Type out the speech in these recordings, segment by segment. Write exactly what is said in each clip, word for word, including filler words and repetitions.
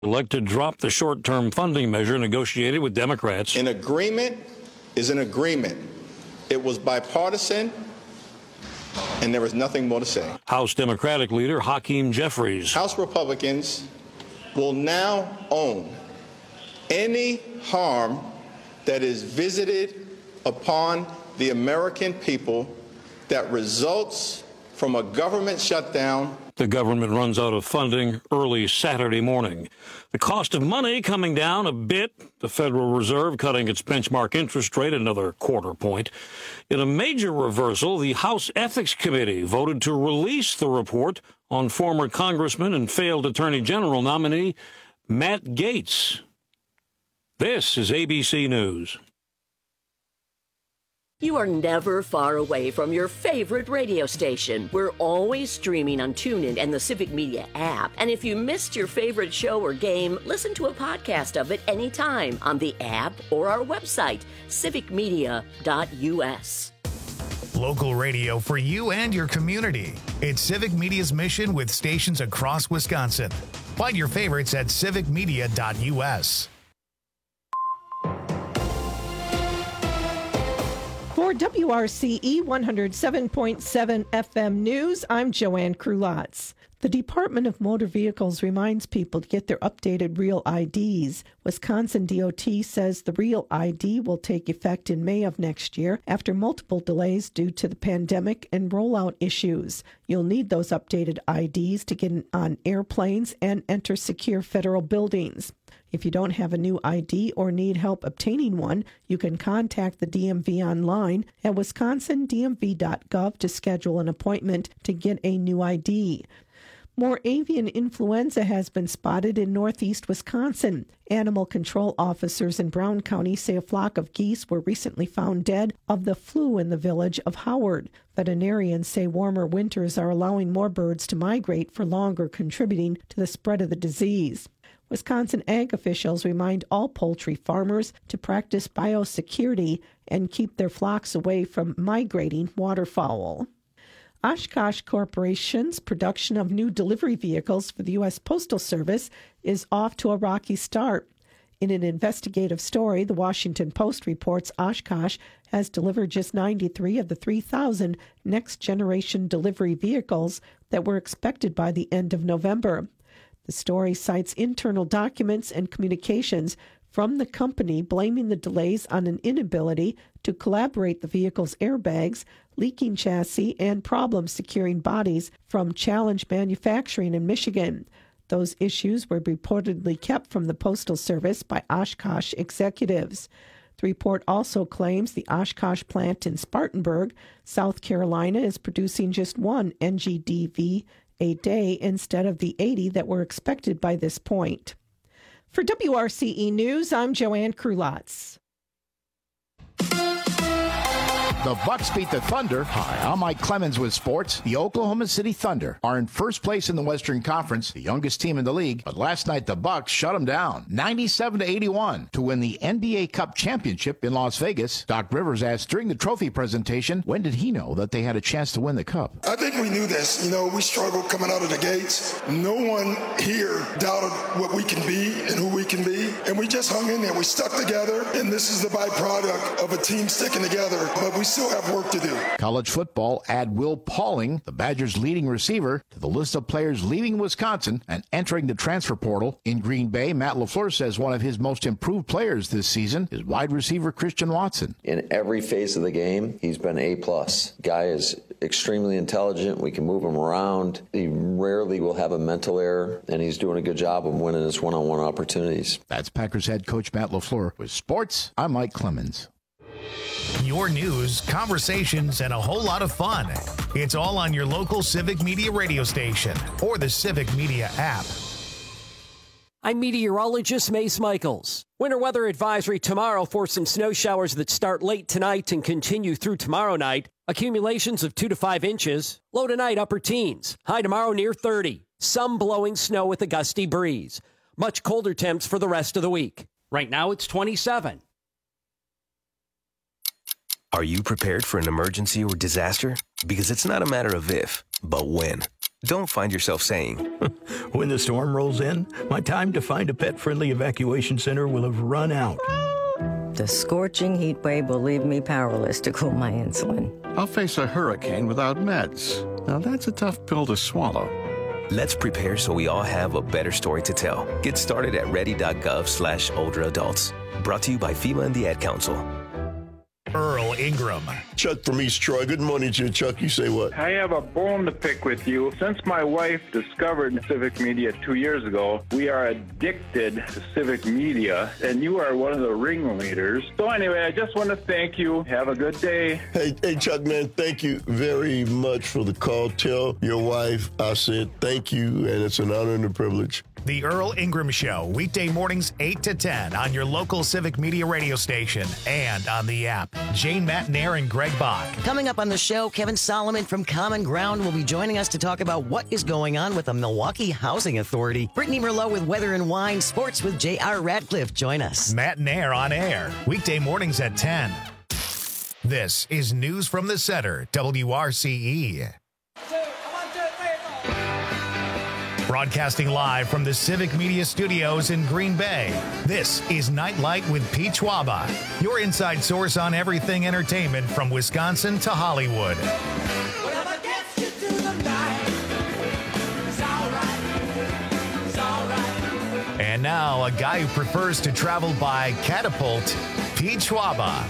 elect to drop the short-term funding measure negotiated with Democrats. An agreement is an agreement. It was bipartisan, and there was nothing more to say. House Democratic leader Hakeem Jeffries. House Republicans will now own any harm that is visited upon the American people that results from a government shutdown. The government runs out of funding early Saturday morning. The cost of money coming down a bit. The Federal Reserve cutting its benchmark interest rate another quarter point. In a major reversal, the House Ethics Committee voted to release the report on former Congressman and failed Attorney General nominee Matt Gaetz. This is A B C News. You are never far away from your favorite radio station. We're always streaming on TuneIn and the Civic Media app. And if you missed your favorite show or game, listen to a podcast of it anytime on the app or our website, civic media dot u s. Local radio for you and your community. It's Civic Media's mission with stations across Wisconsin. Find your favorites at civic media dot u s. For W R C E one oh seven point seven F M News, I'm Joanne Krulotz. The Department of Motor Vehicles reminds people to get their updated Real I Ds. Wisconsin D O T says the Real I D will take effect in May of next year after multiple delays due to the pandemic and rollout issues. You'll need those updated I Ds to get on airplanes and enter secure federal buildings. If you don't have a new I D or need help obtaining one, you can contact the D M V online at wisconsin d m v dot gov to schedule an appointment to get a new I D. More avian influenza has been spotted in northeast Wisconsin. Animal control officers in Brown County say a flock of geese were recently found dead of the flu in the village of Howard. Veterinarians say warmer winters are allowing more birds to migrate for longer, contributing to the spread of the disease. Wisconsin ag officials remind all poultry farmers to practice biosecurity and keep their flocks away from migrating waterfowl. Oshkosh Corporation's production of new delivery vehicles for the U S Postal Service is off to a rocky start. In an investigative story, the Washington Post reports Oshkosh has delivered just ninety-three of the three thousand next-generation delivery vehicles that were expected by the end of November. The story cites internal documents and communications from the company blaming the delays on an inability to collaborate the vehicle's airbags, leaking chassis, and problems securing bodies from Challenge Manufacturing in Michigan. Those issues were reportedly kept from the Postal Service by Oshkosh executives. The report also claims the Oshkosh plant in Spartanburg, South Carolina, is producing just one N G D V a day instead of the eighty that were expected by this point. For W R C E News, I'm Joanne Krulotz. The Bucks beat the Thunder. Hi, I'm Mike Clemens with sports. The Oklahoma City Thunder are in first place in the Western Conference, the youngest team in the league. But last night, the Bucks shut them down, ninety-seven to eighty-one, to win the N B A Cup championship in Las Vegas. Doc Rivers asked during the trophy presentation, when did he know that they had a chance to win the Cup? I think we knew this. You know, we struggled coming out of the gates. No one here doubted what we can be and who we can be. And we just hung in there. We stuck together. And this is the byproduct of a team sticking together. But we still have work to do. College football, add Will Pauling, the Badgers' leading receiver, to the list of players leaving Wisconsin and entering the transfer portal. In Green Bay, Matt LaFleur says one of his most improved players this season is wide receiver Christian Watson. In every phase of the game, he's been A plus. Guy is extremely intelligent. We can move him around. He rarely will have a mental error, and he's doing a good job of winning his one-on-one opportunities. That's Packers head coach Matt LaFleur. With sports, I'm Mike Clemens. Your news, conversations, and a whole lot of fun. It's all on your local Civic Media radio station or the Civic Media app. I'm meteorologist Mace Michaels. Winter weather advisory tomorrow for some snow showers that start late tonight and continue through tomorrow night. Accumulations of two to five inches. Low tonight, upper teens. High tomorrow near thirty. Some blowing snow with a gusty breeze. Much colder temps for the rest of the week. Right now it's twenty-seven. Are you prepared for an emergency or disaster? Because it's not a matter of if, but when. Don't find yourself saying, when the storm rolls in, my time to find a pet-friendly evacuation center will have run out. The scorching heat wave will leave me powerless to cool my insulin. I'll face a hurricane without meds. Now that's a tough pill to swallow. Let's prepare so we all have a better story to tell. Get started at ready.gov slash older adults. Brought to you by FEMA and the Ad Council. Earl Ingram. Chuck from East Troy. Good morning to you, Chuck. You say what? I have a bone to pick with you. Since my wife discovered civic media two years ago, we are addicted to civic media, and you are one of the ringleaders. So anyway, I just want to thank you. Have a good day. Hey, hey, Chuck, man, thank you very much for the call. Tell your wife I said thank you, and it's an honor and a privilege. The Earl Ingram Show, weekday mornings eight to ten on your local Civic Media radio station and on the app. Jane Matnair and Greg Bach. Coming up on the show, Kevin Solomon from Common Ground will be joining us to talk about what is going on with the Milwaukee Housing Authority. Brittany Merlot with Weather and Wine, Sports with J R. Radcliffe. Join us. Matnair on air, weekday mornings at ten. This is News from the Center, W R C E. Broadcasting live from the Civic Media Studios in Green Bay, this is Nightlight with Pete Schwaba, your inside source on everything entertainment from Wisconsin to Hollywood. Whatever gets you through the night, it's all right, it's all right. And now, a guy who prefers to travel by catapult, Pete Schwaba.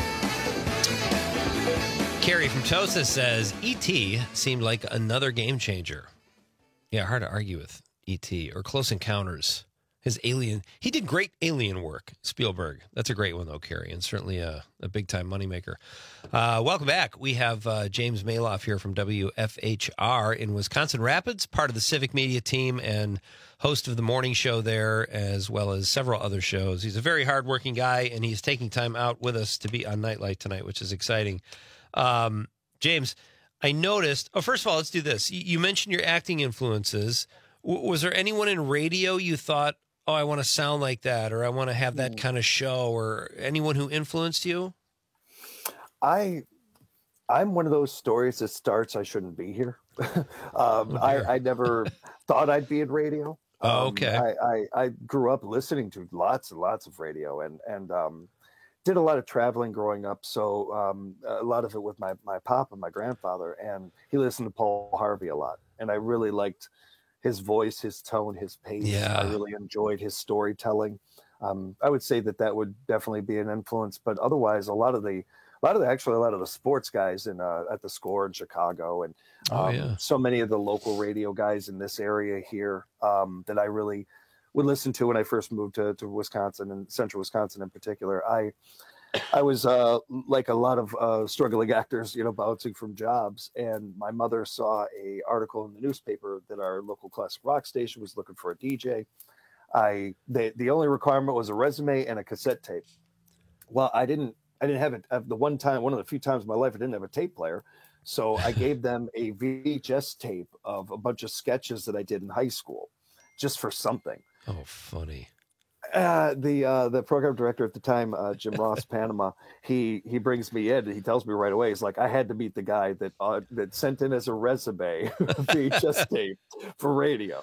Carrie from Tosa says, E T seemed like another game changer. Yeah, hard to argue with E T or Close Encounters. His Alien, he did great alien work, Spielberg. That's a great one, though, Carrie, and certainly a, a big-time moneymaker. Uh, welcome back. We have uh, James Maloff here from W F H R in Wisconsin Rapids, part of the Civic Media team and host of the morning show there, as well as several other shows. He's a very hardworking guy, and he's taking time out with us to be on Nightlight tonight, which is exciting. Um, James, I noticed, oh, first of all, let's do this. You mentioned your acting influences. W- was there anyone in radio you thought, oh, I want to sound like that, or I want to have that kind of show, or anyone who influenced you? I, I'm one of those stories that starts, I shouldn't be here. um, oh, I, I never thought I'd be in radio. Oh, um, okay. I, I, I grew up listening to lots and lots of radio and, and, um, did a lot of traveling growing up. So um, a lot of it with my, my pop and my grandfather, and he listened to Paul Harvey a lot. And I really liked his voice, his tone, his pace. Yeah. I really enjoyed his storytelling. Um, I would say that that would definitely be an influence, but otherwise a lot of the, a lot of the, actually a lot of the sports guys in uh, at the Score in Chicago, and um, oh, yeah. so many of the local radio guys in this area here um, that I really would listen to when I first moved to, to Wisconsin and central Wisconsin in particular. I, I was uh, like a lot of uh, struggling actors, you know, bouncing from jobs. And my mother saw a article in the newspaper that our local classic rock station was looking for a D J. I, they, the only requirement was a resume and a cassette tape. Well, I didn't, I didn't have it. The one time, one of the few times in my life, I didn't have a tape player. So I gave them a V H S tape of a bunch of sketches that I did in high school, just for something. Oh, funny. Uh, the uh, the program director at the time, uh, Jim Ross, Panama, he he brings me in and he tells me right away, he's like, I had to meet the guy that uh, that sent in as a resume V H S tape for radio.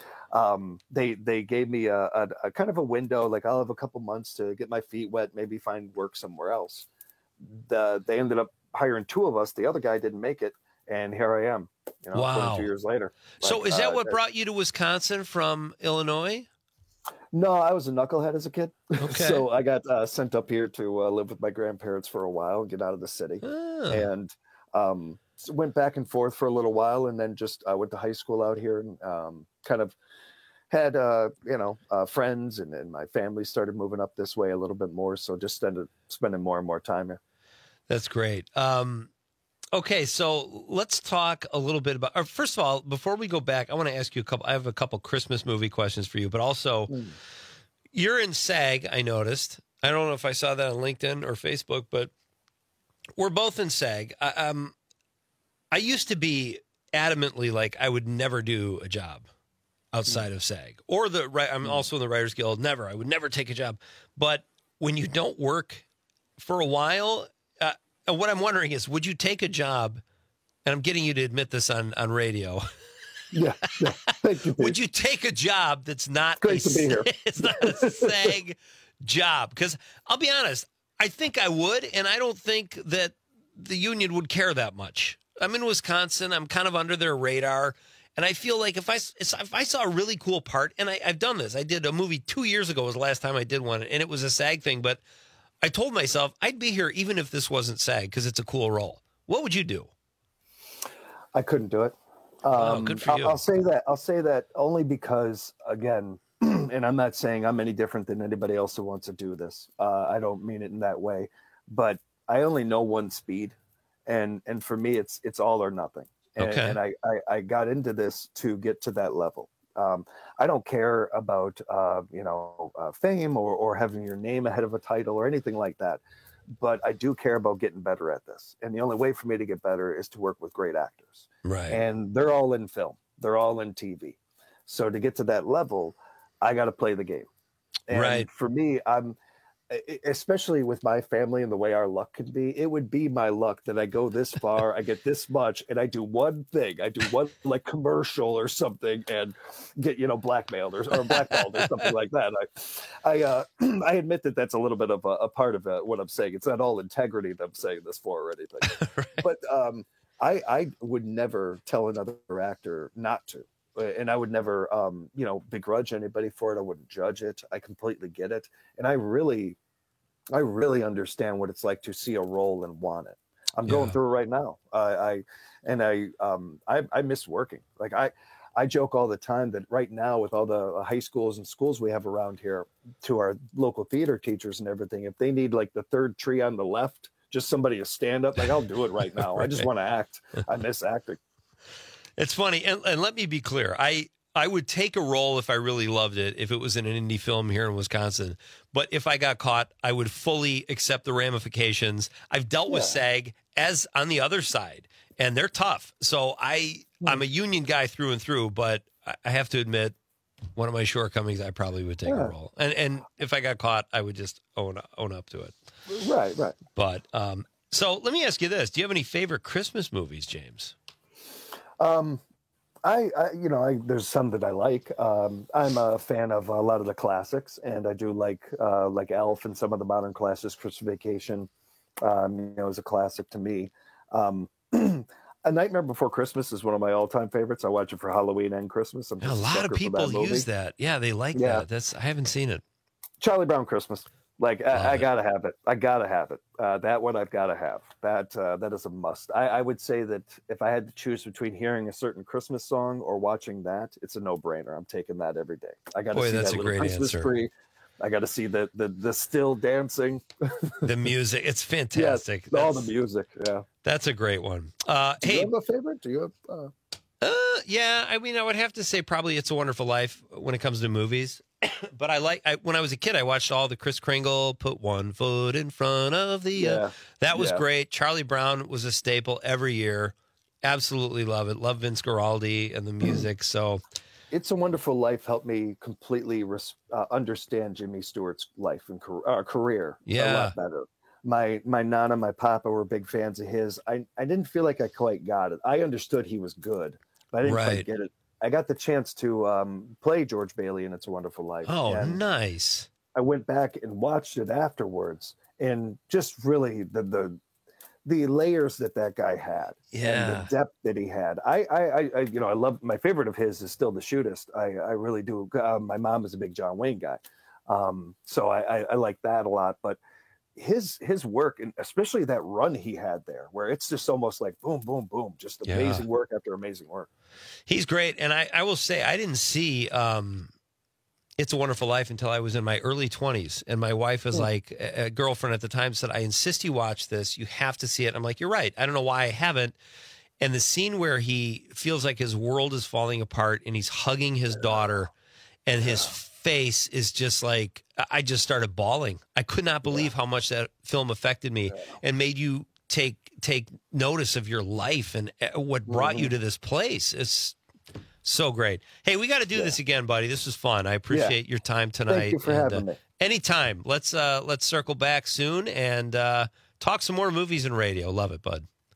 Um, they they gave me a, a, a kind of a window, like I'll have a couple months to get my feet wet, maybe find work somewhere else. The, they ended up hiring two of us. The other guy didn't make it, and here I am. You know, wow. twenty-two years later. So like, is that uh, what brought you to Wisconsin from Illinois? No, I was a knucklehead as a kid. Okay. So I got uh, sent up here to uh, live with my grandparents for a while, get out of the city, Oh. and um, so went back and forth for a little while, and then just I went to high school out here and um, kind of had uh, you know uh, friends, and, and my family started moving up this way a little bit more. So just ended spending more and more time here. That's great. Um, okay, so let's talk a little bit about. Or first of all, before we go back, I want to ask you a couple. I have a couple Christmas movie questions for you, but also mm. you're in SAG. I noticed. I don't know if I saw that on LinkedIn or Facebook, but we're both in SAG. I, um, I used to be adamantly like I would never do a job outside mm. of SAG or the right. I'm mm. also in the Writers Guild. Never. I would never take a job. But when you don't work for a while. And what I'm wondering is, would you take a job, and I'm getting you to admit this on, on radio, Yeah, yeah. Thank you. Pete. Would you take a job that's not Great a, to be here. It's not a SAG job? Because I'll be honest, I think I would, and I don't think that the union would care that much. I'm in Wisconsin. I'm kind of under their radar. And I feel like if I, if I saw a really cool part, and I, I've done this. I did a movie two years ago was the last time I did one, and it was a SAG thing. But I told myself I'd be here even if this wasn't SAG because it's a cool role. What would you do? I couldn't do it. Um, oh, good for you. I'll, I'll say that. I'll say that only because, again, and I'm not saying I'm any different than anybody else who wants to do this. Uh, I don't mean it in that way. But I only know one speed. And and for me, it's it's all or nothing. And, Okay. and I, I, I got into this to get to that level. Um, I don't care about, uh, you know, uh, fame or, or having your name ahead of a title or anything like that. But I do care about getting better at this. And the only way for me to get better is to work with great actors. Right. And they're all in film. They're all in T V. So to get to that level, I got to play the game. And Right. for me, I'm, especially with my family and the way our luck can be, it would be my luck that I go this far, I get this much, and I do one thing. I do one like commercial or something and get, you know, blackmailed or, or blackballed or something like that. I, I, uh, I admit that that's a little bit of a, a part of uh, what I'm saying. It's not all integrity that I'm saying this for or anything. Right. But um, I, I would never tell another actor not to. And I would never, um, you know, begrudge anybody for it. I wouldn't judge it. I completely get it. And I really, I really understand what it's like to see a role and want it. I'm going Yeah. through it right now. Uh, I, and I, um, I, I miss working. Like I, I joke all the time that right now with all the high schools and schools we have around here, to our local theater teachers and everything, if they need like the third tree on the left, just somebody to stand up, like I'll do it right now. I just Right. want to act. I miss acting. It's funny, and, and let me be clear. I I would take a role if I really loved it, if it was in an indie film here in Wisconsin. But if I got caught, I would fully accept the ramifications. I've dealt with Yeah. SAG as on the other side, and they're tough. So I I'm a union guy through and through, but I- I have to admit, one of my shortcomings, I probably would take Yeah. a role. And and if I got caught, I would just own own up to it. Right, right. But um, so let me ask you this: do you have any favorite Christmas movies, James? Um, I, I, you know, I, there's some that I like. Um, I'm a fan of a lot of the classics, and I do like, uh, like Elf and some of the modern classics. Christmas Vacation, um, you know, is a classic to me. Um, A Nightmare Before Christmas is one of my all-time favorites. I watch it for Halloween and Christmas. I'm A just lot of sucker for people that movie. use that. Yeah, they like Yeah. that. That's I haven't seen it. Charlie Brown Christmas. Like Love I, I it. gotta have it. I gotta have it. Uh, that one I've gotta have. That uh, that is a must. I, I would say that if I had to choose between hearing a certain Christmas song or watching that, it's a no-brainer. I'm taking that every day. I gotta Boy, see that's that a little great Christmas answer. tree. I gotta see the the the still dancing. The music, it's fantastic. Yes, all the That's- music. Yeah. That's a great one. Uh, Do hey, you have a favorite? Do you have? Uh... Uh, yeah, I mean, I would have to say probably It's a Wonderful Life when it comes to movies. But I like, I, when I was a kid, I watched all the Kris Kringle, Put One Foot in Front of the, uh, Yeah. that was Yeah. great. Charlie Brown was a staple every year. Absolutely love it. Love Vince Guaraldi and the music. So It's a Wonderful Life helped me completely res- uh, understand Jimmy Stewart's life and car- uh, career a Yeah. lot better. My my nana, my papa were big fans of his. I, I didn't feel like I quite got it. I understood he was good, but I didn't Right. quite get it. I got the chance to um, play George Bailey in It's a Wonderful Life. oh, and nice. I went back and watched it afterwards, and just really the the the layers that that guy had, and Yeah. the depth that he had. I, I, I, I you know, I love my favorite of his is still The Shootist. I, I really do. Uh, my mom is a big John Wayne guy, um, so I, I, I like that a lot. But his his work, and especially that run he had there, where it's just almost like boom, boom, boom, just Yeah. amazing work after amazing work. He's great. And I, I will say, I didn't see um, It's a Wonderful Life until I was in my early twenties. And my wife was Hmm. like, a a girlfriend at the time said, I insist you watch this. You have to see it. I'm like, you're right. I don't know why I haven't. And the scene where he feels like his world is falling apart and he's hugging his daughter and his face is just like, I- I just started bawling. I could not believe how much that film affected me and made you take take notice of your life and uh, what brought you to this place. It's so great. Hey, we got to do this again, buddy. This was fun. I appreciate your time tonight. Thank you for And, having uh, me. Anytime. Let's uh let's circle back soon and uh talk some more movies and radio. Love it, bud.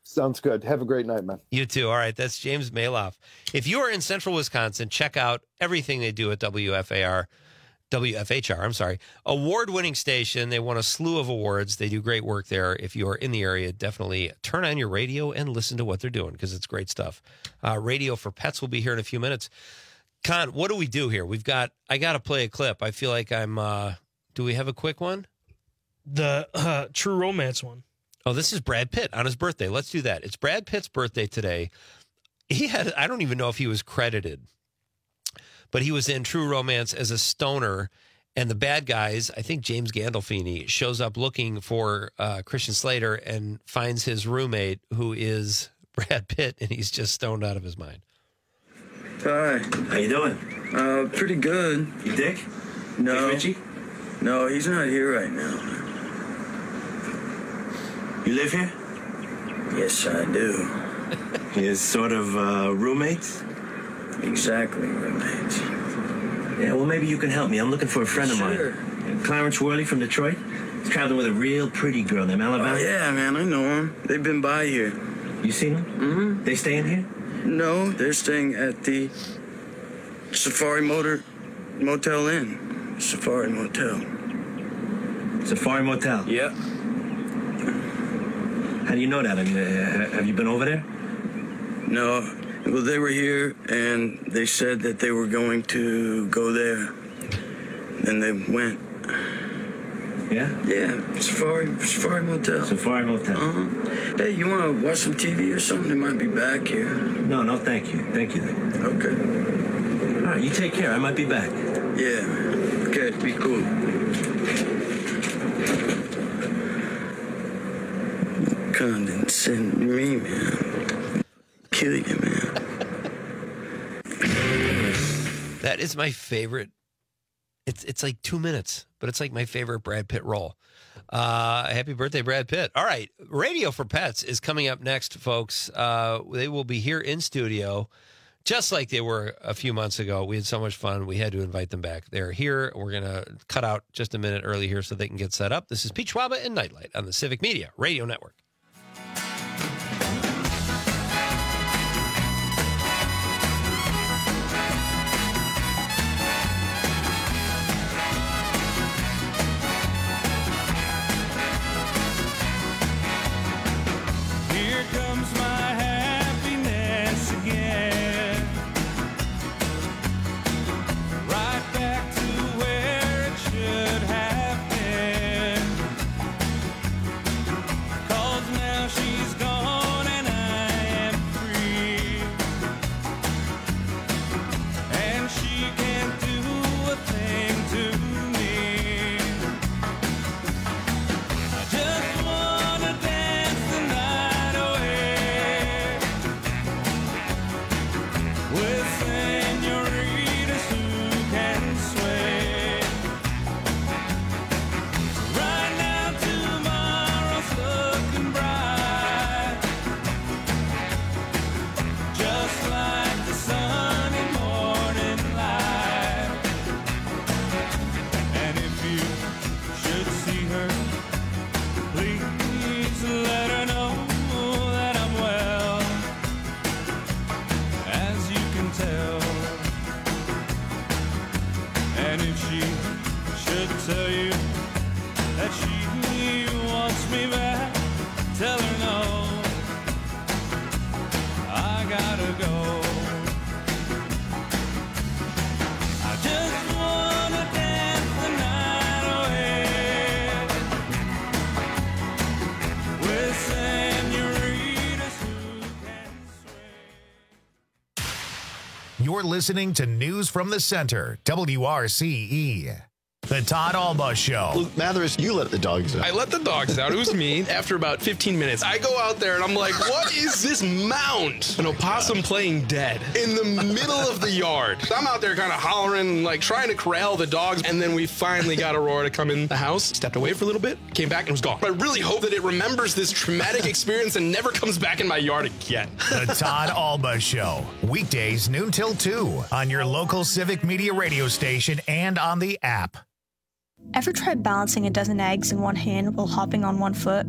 Sounds good. Have a great night, man. You too. All right. That's James Maloff. If you are in central Wisconsin, check out everything they do at W F A R, W F H R, I'm sorry, award-winning station. They won a slew of awards. They do great work there. If you are in the area, definitely turn on your radio and listen to what they're doing because it's great stuff. Uh, Radio for Pets will be here in a few minutes. Con, what do we do here? We've got, I got to play a clip. I feel like I'm, uh, do we have a quick one? The uh, True Romance one. Oh, this is Brad Pitt on his birthday. Let's do that. It's Brad Pitt's birthday today. He had, I don't even know if he was credited, but he was in True Romance as a stoner. And the bad guys, I think James Gandolfini, shows up looking for uh, Christian Slater and finds his roommate, who is Brad Pitt, and he's just stoned out of his mind. Hi. How you doing? Uh, pretty good. You Dick? No. Hey, Richie? No, he's not here right now. You live here? Yes, I do. Is sort of uh, roommates? Exactly, roommates. Yeah, well, maybe you can help me. I'm looking for a friend Sure. of mine. Clarence Worley from Detroit. He's traveling with a real pretty girl named Alabama. Oh, yeah, man, I know him. They've been by here. You seen them? Mm-hmm. They staying here? No, they're staying at the Safari Motor Motel Inn. Safari Motel. Safari Motel? Yeah. How do you know that? I mean, uh, have you been over there? No. Well, they were here, and they said that they were going to go there. Then they went. Yeah? Yeah, Safari, Safari Motel. Safari Motel. Uh-huh. Hey, you want to watch some T V or something? They might be back here. No, no, thank you. Thank you. Okay. All right, you take care. I might be back. Yeah, man. Okay, be cool. Condescend me, man. Kill you, man. That is my favorite. It's it's like two minutes, but it's like my favorite Brad Pitt role. Uh, happy birthday, Brad Pitt. All right. Radio for Pets is coming up next, folks. Uh, they will be here in studio, just like they were a few months ago. We had so much fun. We had to invite them back. They're here. We're going to cut out just a minute early here so they can get set up. This is Pete Schwaba and Nightlight on the Civic Media Radio Network. You're listening to News from the Center, W R C E. The Todd Alba Show. Well, Mathers, you let the dogs out. I let the dogs out. It was me. After about fifteen minutes, I go out there and I'm like, what is this mound? An opossum playing dead in the middle of the yard. I'm out there kind of hollering, like trying to corral the dogs. And then we finally got Aurora to come in the house, stepped away for a little bit, came back and was gone. I really hope that it remembers this traumatic experience and never comes back in my yard again. The Todd Alba Show. Weekdays noon till two on your local Civic Media radio station and on the app. Ever tried balancing a dozen eggs in one hand while hopping on one foot?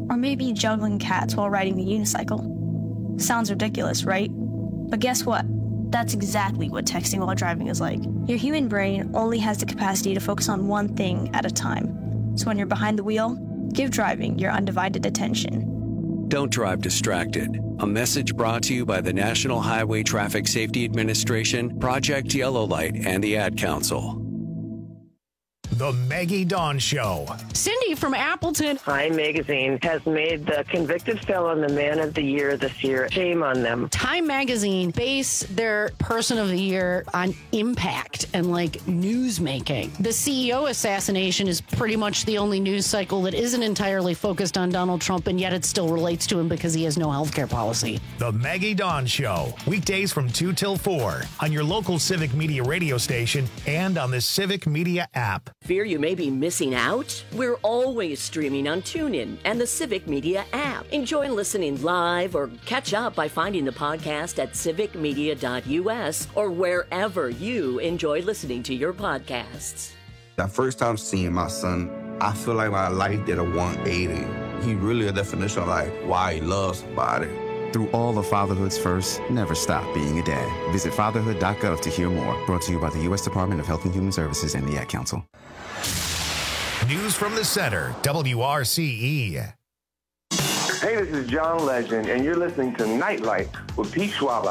Or maybe juggling cats while riding the unicycle. Sounds ridiculous, right? But guess what? That's exactly what texting while driving is like. Your human brain only has the capacity to focus on one thing at a time. So when you're behind the wheel, give driving your undivided attention. Don't drive distracted. A message brought to you by the National Highway Traffic Safety Administration, Project Yellow Light, and the Ad Council. The Maggie Dawn Show. Cindy from Appleton. Time Magazine has made the convicted felon the man of the year this year. Shame on them. Time Magazine base their person of the year on impact and like news making. The C E O assassination is pretty much the only news cycle that isn't entirely focused on Donald Trump, and yet it still relates to him because he has no healthcare policy. The Maggie Dawn Show. Weekdays from two till four on your local Civic Media radio station and on the Civic Media app. Fear you may be missing out? We're always streaming on TuneIn and the Civic Media app. Enjoy listening live or catch up by finding the podcast at civic media dot u s or wherever you enjoy listening to your podcasts. The first time seeing my son, I feel like my life did a one eighty. He really a definition of like why he loves somebody. Through all of fatherhood's first, never stop being a dad. Visit fatherhood dot gov to hear more. Brought to you by the U S Department of Health and Human Services and the Ad Council. News from the Center, W R C E. Hey, this is John Legend, and you're listening to Nightlight with Pete Schwaber.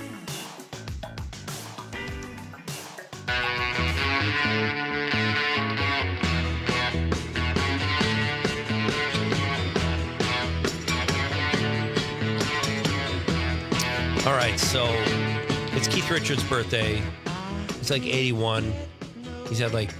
All right, so it's Keith Richards' birthday. He's like eighty-one. He's had like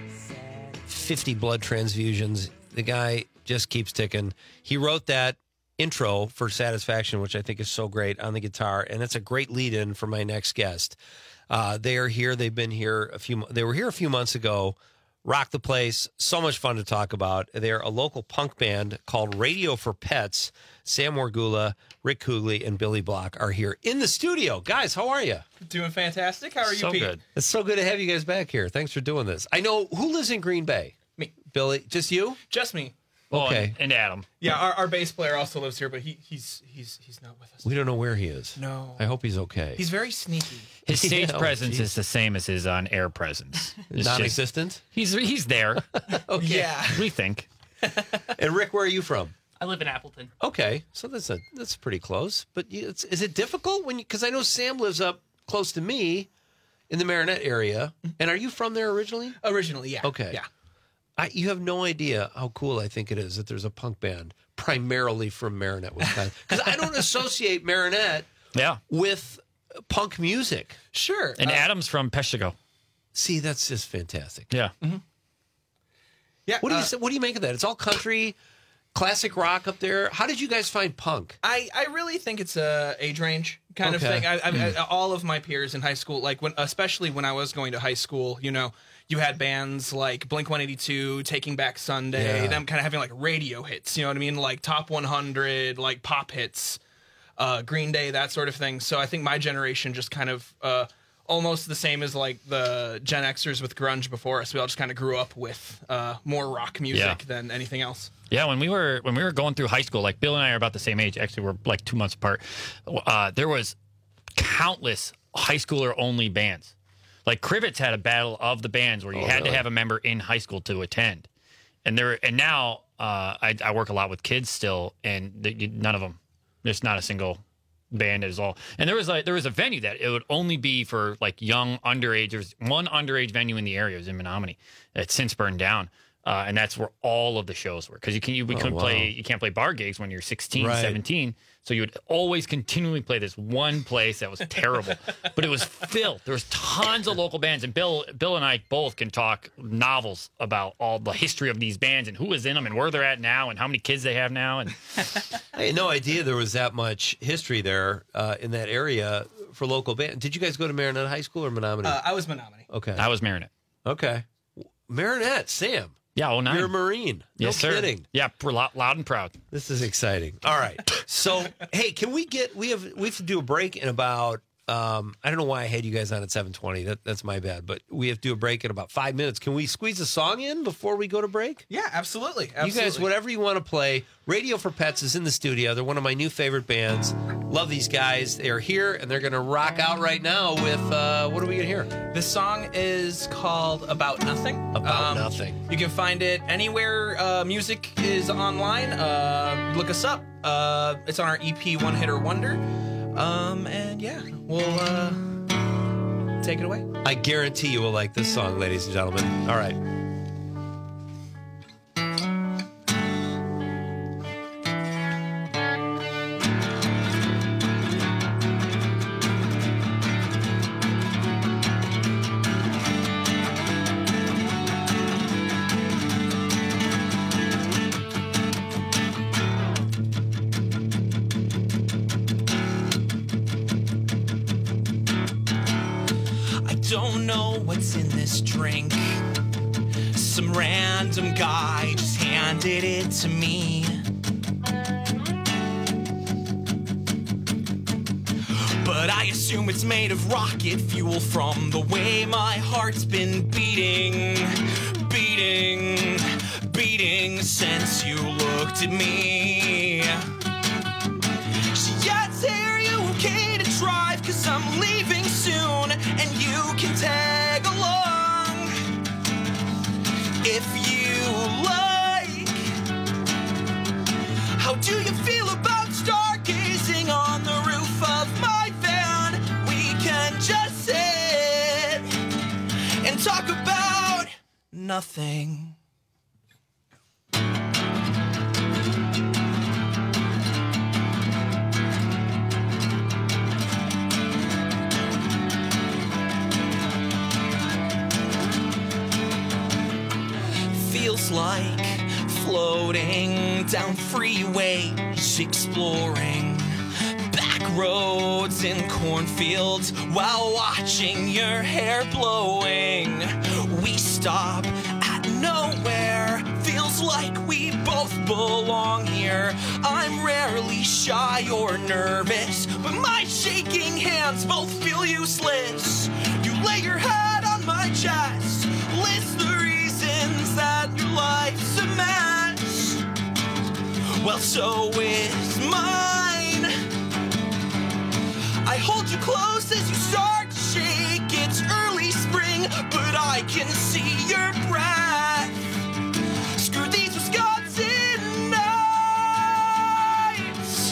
fifty blood transfusions. The guy just keeps ticking. He wrote that intro for Satisfaction, which I think is so great, on the guitar, and it's a great lead-in for my next guest. Uh, they are here. They've been here a few. They were here a few months ago. Rock the place. So much fun to talk about. They're a local punk band called Radio for Pets. Sam Morgula, Rick Kugley, and Billy Block are here in the studio. Guys, how are you? Doing fantastic. How are so you, Pete? Good. It's so good to have you guys back here. Thanks for doing this. I know, who lives in Green Bay? Me. Billy, just you? Just me. Okay. And, and Adam. Yeah, our, our bass player also lives here, but he, he's he's he's not with us. We don't know where he is. No. I hope he's okay. He's very sneaky. His stage Yeah, oh, presence geez. is the same as his on-air presence. It's Non-existent? just- he's he's there. Okay. Yeah. We think. And Rick, where are you from? I live in Appleton. Okay, so that's a that's pretty close. But you, it's, is it difficult when you? Because I know Sam lives up close to me, in the Marinette area. And are you from there originally? Originally, yeah. Okay. Yeah. I, you have no idea how cool I think it is that there's a punk band primarily from Marinette, Wisconsin. Because I don't associate Marinette Yeah. with punk music. Sure. And Uh, Adam's from Peshtigo. See, that's just fantastic. Yeah. Yeah. What do you uh, say, what do you make of that? It's all country, classic rock up there. How did you guys find punk? I, I really think it's a age range kind Okay. of thing. I, I, Mm. I, all of my peers in high school, like when, especially when I was going to high school, you know, you had bands like Blink one eighty-two, Taking Back Sunday, Yeah. them kind of having like radio hits. You know what I mean? Like top one hundred, like pop hits, uh, Green Day, that sort of thing. So I think my generation just kind of uh, almost the same as like the Gen Xers with grunge before us. We all just kind of grew up with uh, more rock music Yeah. than anything else. Yeah, when we were when we were going through high school, like Bill and I are about the same age. Actually, we're like two months apart. Uh, there was countless high schooler only bands. Like Crivets had a battle of the bands where you Oh, had really? to have a member in high school to attend. And there and now uh, I, I work a lot with kids still, and the, you, none of them. There's not a single band is all. And there was like there was a venue that it would only be for like young underage. There's one underage venue in the area. It was in Menominee. It's since burned down. Uh, and that's where all of the shows were, because you can you we Oh, couldn't wow. play you can't play bar gigs when you're sixteen, Right. seventeen. So you would always continually play this one place that was terrible, but it was filled. There was tons of local bands, and Bill Bill and I both can talk novels about all the history of these bands and who was in them and where they're at now and how many kids they have now. And I had no idea there was that much history there uh, in that area for local band. Did you guys go to Marinette High School or Menominee? Uh, I was Menominee. okay. I was Marinette. Okay. Marinette, Sam. Yeah, oh nine. You're a Marine. No Yes, sir. kidding. Yeah, we're loud, loud and proud. This is exciting. All right. So, hey, can we get we have we have to do a break in about Um, I don't know why I had you guys on at seven twenty. That, that's my bad. But we have to do a break in about five minutes. Can we squeeze a song in before we go to break? Yeah, absolutely. absolutely. You guys, whatever you want to play. Radio for Pets is in the studio. They're one of my new favorite bands. Love these guys. They are here, and they're going to rock out right now with, uh, what are we going to hear? This song is called About Nothing. About Nothing. You can find it anywhere uh, music is online. Uh, look us up. Uh, it's on our E P One Hitter Wonder. Um, and yeah, we'll uh, take it away. I guarantee you will like this song, ladies and gentlemen. All right. Don't know what's in this drink. Some random guy just handed it to me. But I assume it's made of rocket fuel from the way my heart's been beating, beating, beating since you looked at me. She asks, hey, are you okay to drive? Cause I'm leaving soon and you can tag along if you like. How do you feel about stargazing on the roof of my van? We can just sit and talk about nothing. Feels like floating down freeways, exploring back roads in cornfields while watching your hair blowing. We stop at nowhere, feels like we both belong here. I'm rarely shy or nervous, but my shaking hands both feel useless. You lay your head on my chest, list the reasons that your life's a mess. Well, so is mine. I hold you close as you start to shake. It's early spring, but I can see your breath. Screw these Wisconsin nights.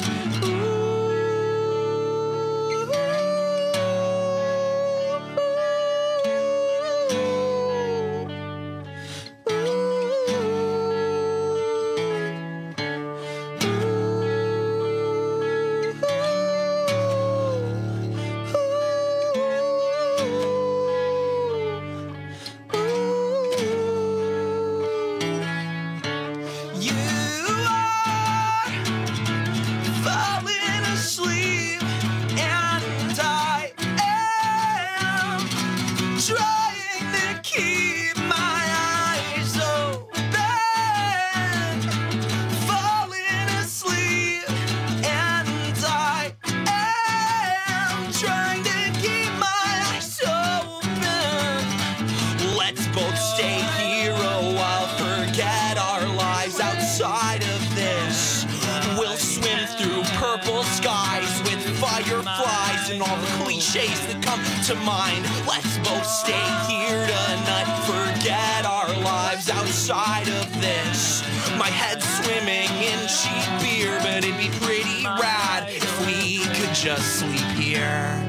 That come to mind. Let's both stay here tonight, forget our lives outside of this. My head's swimming in cheap beer, but it'd be pretty rad if we could just sleep here.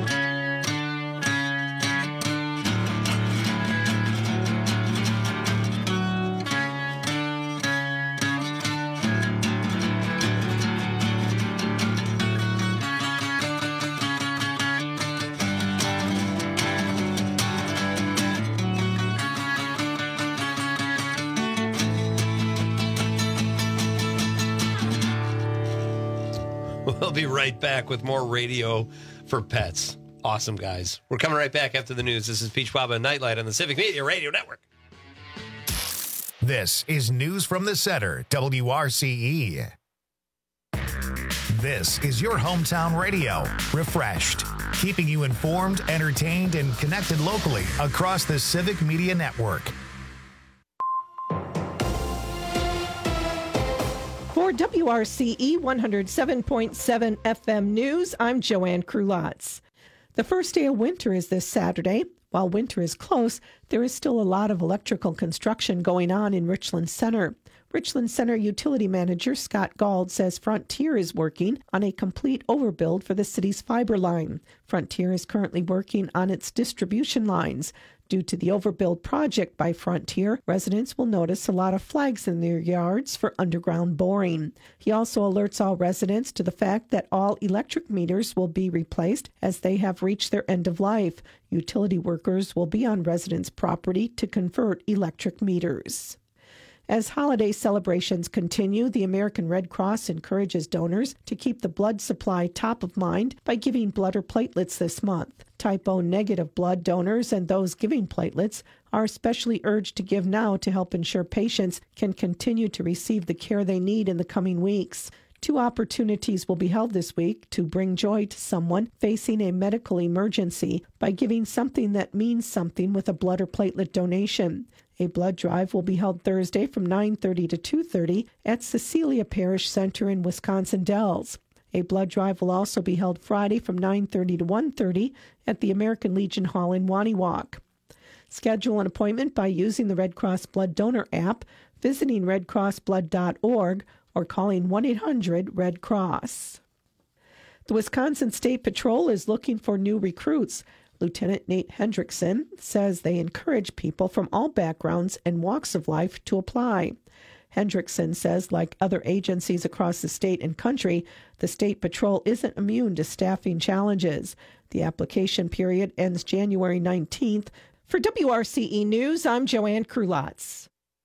We'll be right back with more Radio for Pets. Awesome, guys. We're coming right back after the news. This is Pete Schwab and Nightlight on the Civic Media Radio Network. This is News from the Center, W R C E. This is your hometown radio, refreshed. keeping you informed, entertained, and connected locally across the Civic Media Network. For W R C E one oh seven point seven F M News, I'm Joanne Krulotz. The first day of winter is this Saturday. While winter is close, there is still a lot of electrical construction going on in Richland Center. Richland Center Utility Manager Scott Gauld says Frontier is working on a complete overbuild for the city's fiber line. Frontier is currently working on its distribution lines. Due to the overbuild project by Frontier, residents will notice a lot of flags in their yards for underground boring. He also alerts all residents to the fact that all electric meters will be replaced as they have reached their end of life. Utility workers will be on residents' property to convert electric meters. As holiday celebrations continue, the American Red Cross encourages donors to keep the blood supply top of mind by giving blood or platelets this month. Type O negative blood donors and those giving platelets are especially urged to give now to help ensure patients can continue to receive the care they need in the coming weeks. Two opportunities will be held this week to bring joy to someone facing a medical emergency by giving something that means something with a blood or platelet donation. A blood drive will be held Thursday from nine thirty to two thirty at Cecilia Parish Center in Wisconsin Dells. A blood drive will also be held Friday from nine thirty to one thirty at the American Legion Hall in Waniwak. Schedule an appointment by using the Red Cross Blood Donor app, visiting red cross blood dot org, or calling one eight hundred red cross. The Wisconsin State Patrol is looking for new recruits. Lieutenant Nate Hendrickson says they encourage people from all backgrounds and walks of life to apply. Hendrickson says, like other agencies across the state and country, the State Patrol isn't immune to staffing challenges. The application period ends January nineteenth. For W R C E News, I'm Joanne Krulotz.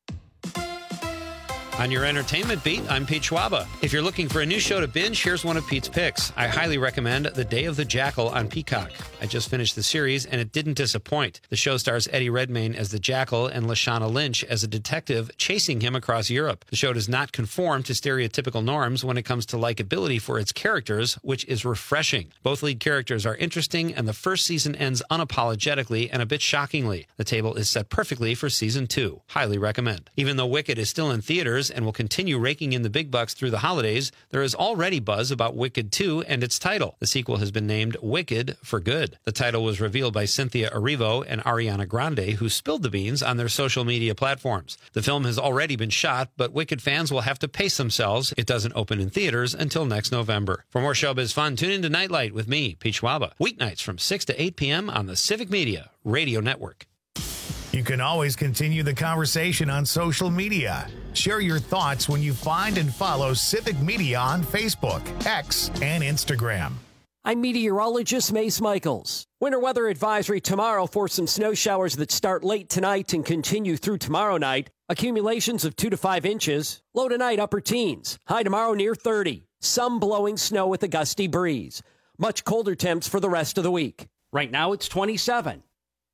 On your entertainment beat, I'm Pete Schwaba. If you're looking for a new show to binge, here's one of Pete's picks. I highly recommend The Day of the Jackal on Peacock. I just finished the series, and it didn't disappoint. The show stars Eddie Redmayne as the Jackal and Lashana Lynch as a detective chasing him across Europe. The show does not conform to stereotypical norms when it comes to likability for its characters, which is refreshing. Both lead characters are interesting, and the first season ends unapologetically and a bit shockingly. The table is set perfectly for season two. Highly recommend. Even though Wicked is still in theaters and will continue raking in the big bucks through the holidays, there is already buzz about Wicked two and its title. The sequel has been named Wicked for Good. The title was revealed by Cynthia Erivo and Ariana Grande, who spilled the beans on their social media platforms. The film has already been shot, but Wicked fans will have to pace themselves. It doesn't open in theaters until next November. For more showbiz fun, tune into Nightlight with me, Pete Schwaba, weeknights from six to eight p.m. on the Civic Media Radio Network. You can always continue the conversation on social media. Share your thoughts when you find and follow Civic Media on Facebook, X, and Instagram. I'm meteorologist Mace Michaels. Winter weather advisory tomorrow for some snow showers that start late tonight and continue through tomorrow night. Accumulations of two to five inches. Low tonight, upper teens. High tomorrow near thirty. Some blowing snow with a gusty breeze. Much colder temps for the rest of the week. Right now it's twenty-seven.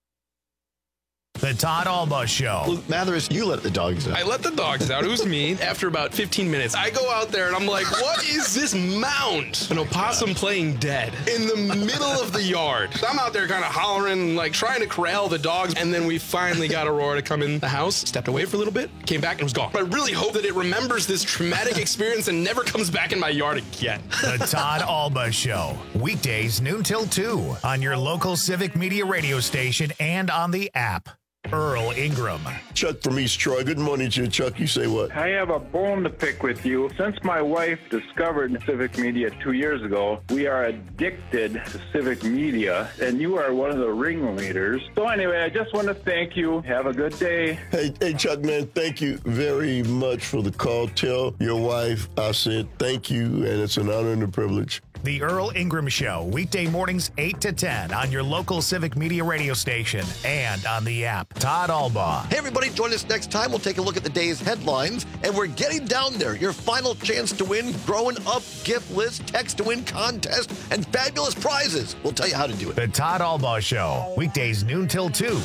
The Todd Alba Show. Luke Mathers, you let the dogs out. I let the dogs out. It was me. After about fifteen minutes, I go out there and I'm like, what is this mound? An opossum playing dead in the middle of the yard. I'm out there kind of hollering, like trying to corral the dogs. And then we finally got Aurora to come in the house, stepped away for a little bit, came back and was gone. I really hope that it remembers this traumatic experience and never comes back in my yard again. The Todd Alba Show. Weekdays noon till two on your local Civic Media radio station and on the app. Earl Ingram. Chuck from East Troy. Good morning to you, Chuck. You say what? I have a bone to pick with you. Since my wife discovered Civic Media two years ago, we are addicted to Civic Media, and you are one of the ringleaders. So anyway, I just want to thank you. Have a good day. Hey, hey, Chuck, man, thank you very much for the call. Tell your wife I said thank you, and it's an honor and a privilege. The Earl Ingram Show, weekday mornings eight to ten on your local Civic Media radio station and on the app. Todd Alba. Hey, everybody, join us next time. We'll take a look at the day's headlines, and we're getting down there. Your final chance to win Growing Up gift list, text to win contest, and fabulous prizes. We'll tell you how to do it. The Todd Alba Show, weekdays noon till two.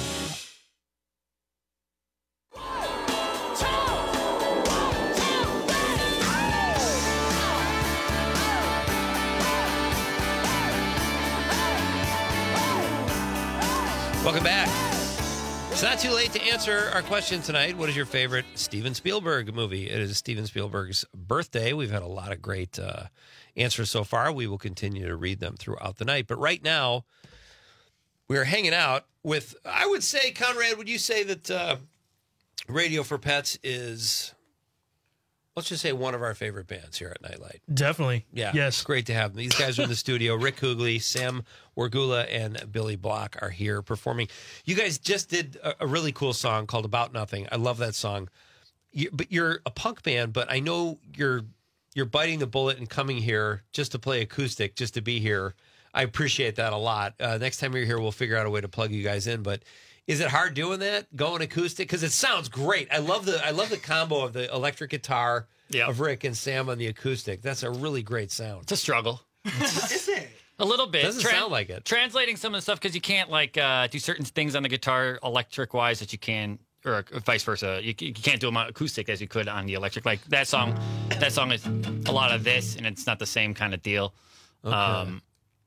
Welcome back. It's not too late to answer our question tonight. What is your favorite Steven Spielberg movie? It is Steven Spielberg's birthday. We've had a lot of great uh, answers so far. We will continue to read them throughout the night. But right now, we're hanging out with, I would say, Conrad, would you say that uh, Radio for Pets is, let's just say, one of our favorite bands here at Nightlight? Definitely. Yeah. Yes. It's great to have them. These guys are in the studio. Rick Hoogley, Sam Wargula, and Billy Block are here performing. You guys just did a, a really cool song called About Nothing. I love that song. You, but you're a punk band, but I know you're you're biting the bullet and coming here just to play acoustic, just to be here. I appreciate that a lot. Uh, next time you're here, we'll figure out a way to plug you guys in. But is it hard doing that, going acoustic? Because it sounds great. I love the I love the combo of the electric guitar Yep. of Rick and Sam on the acoustic. That's a really great sound. It's a struggle. Is it? A little bit. Doesn't sound like it. Translating some of the stuff because you can't like uh, do certain things on the guitar electric wise that you can, or vice versa. You, you can't do them on acoustic as you could on the electric. Like that song, that song is a lot of this, and it's not the same kind of deal. Okay. Um,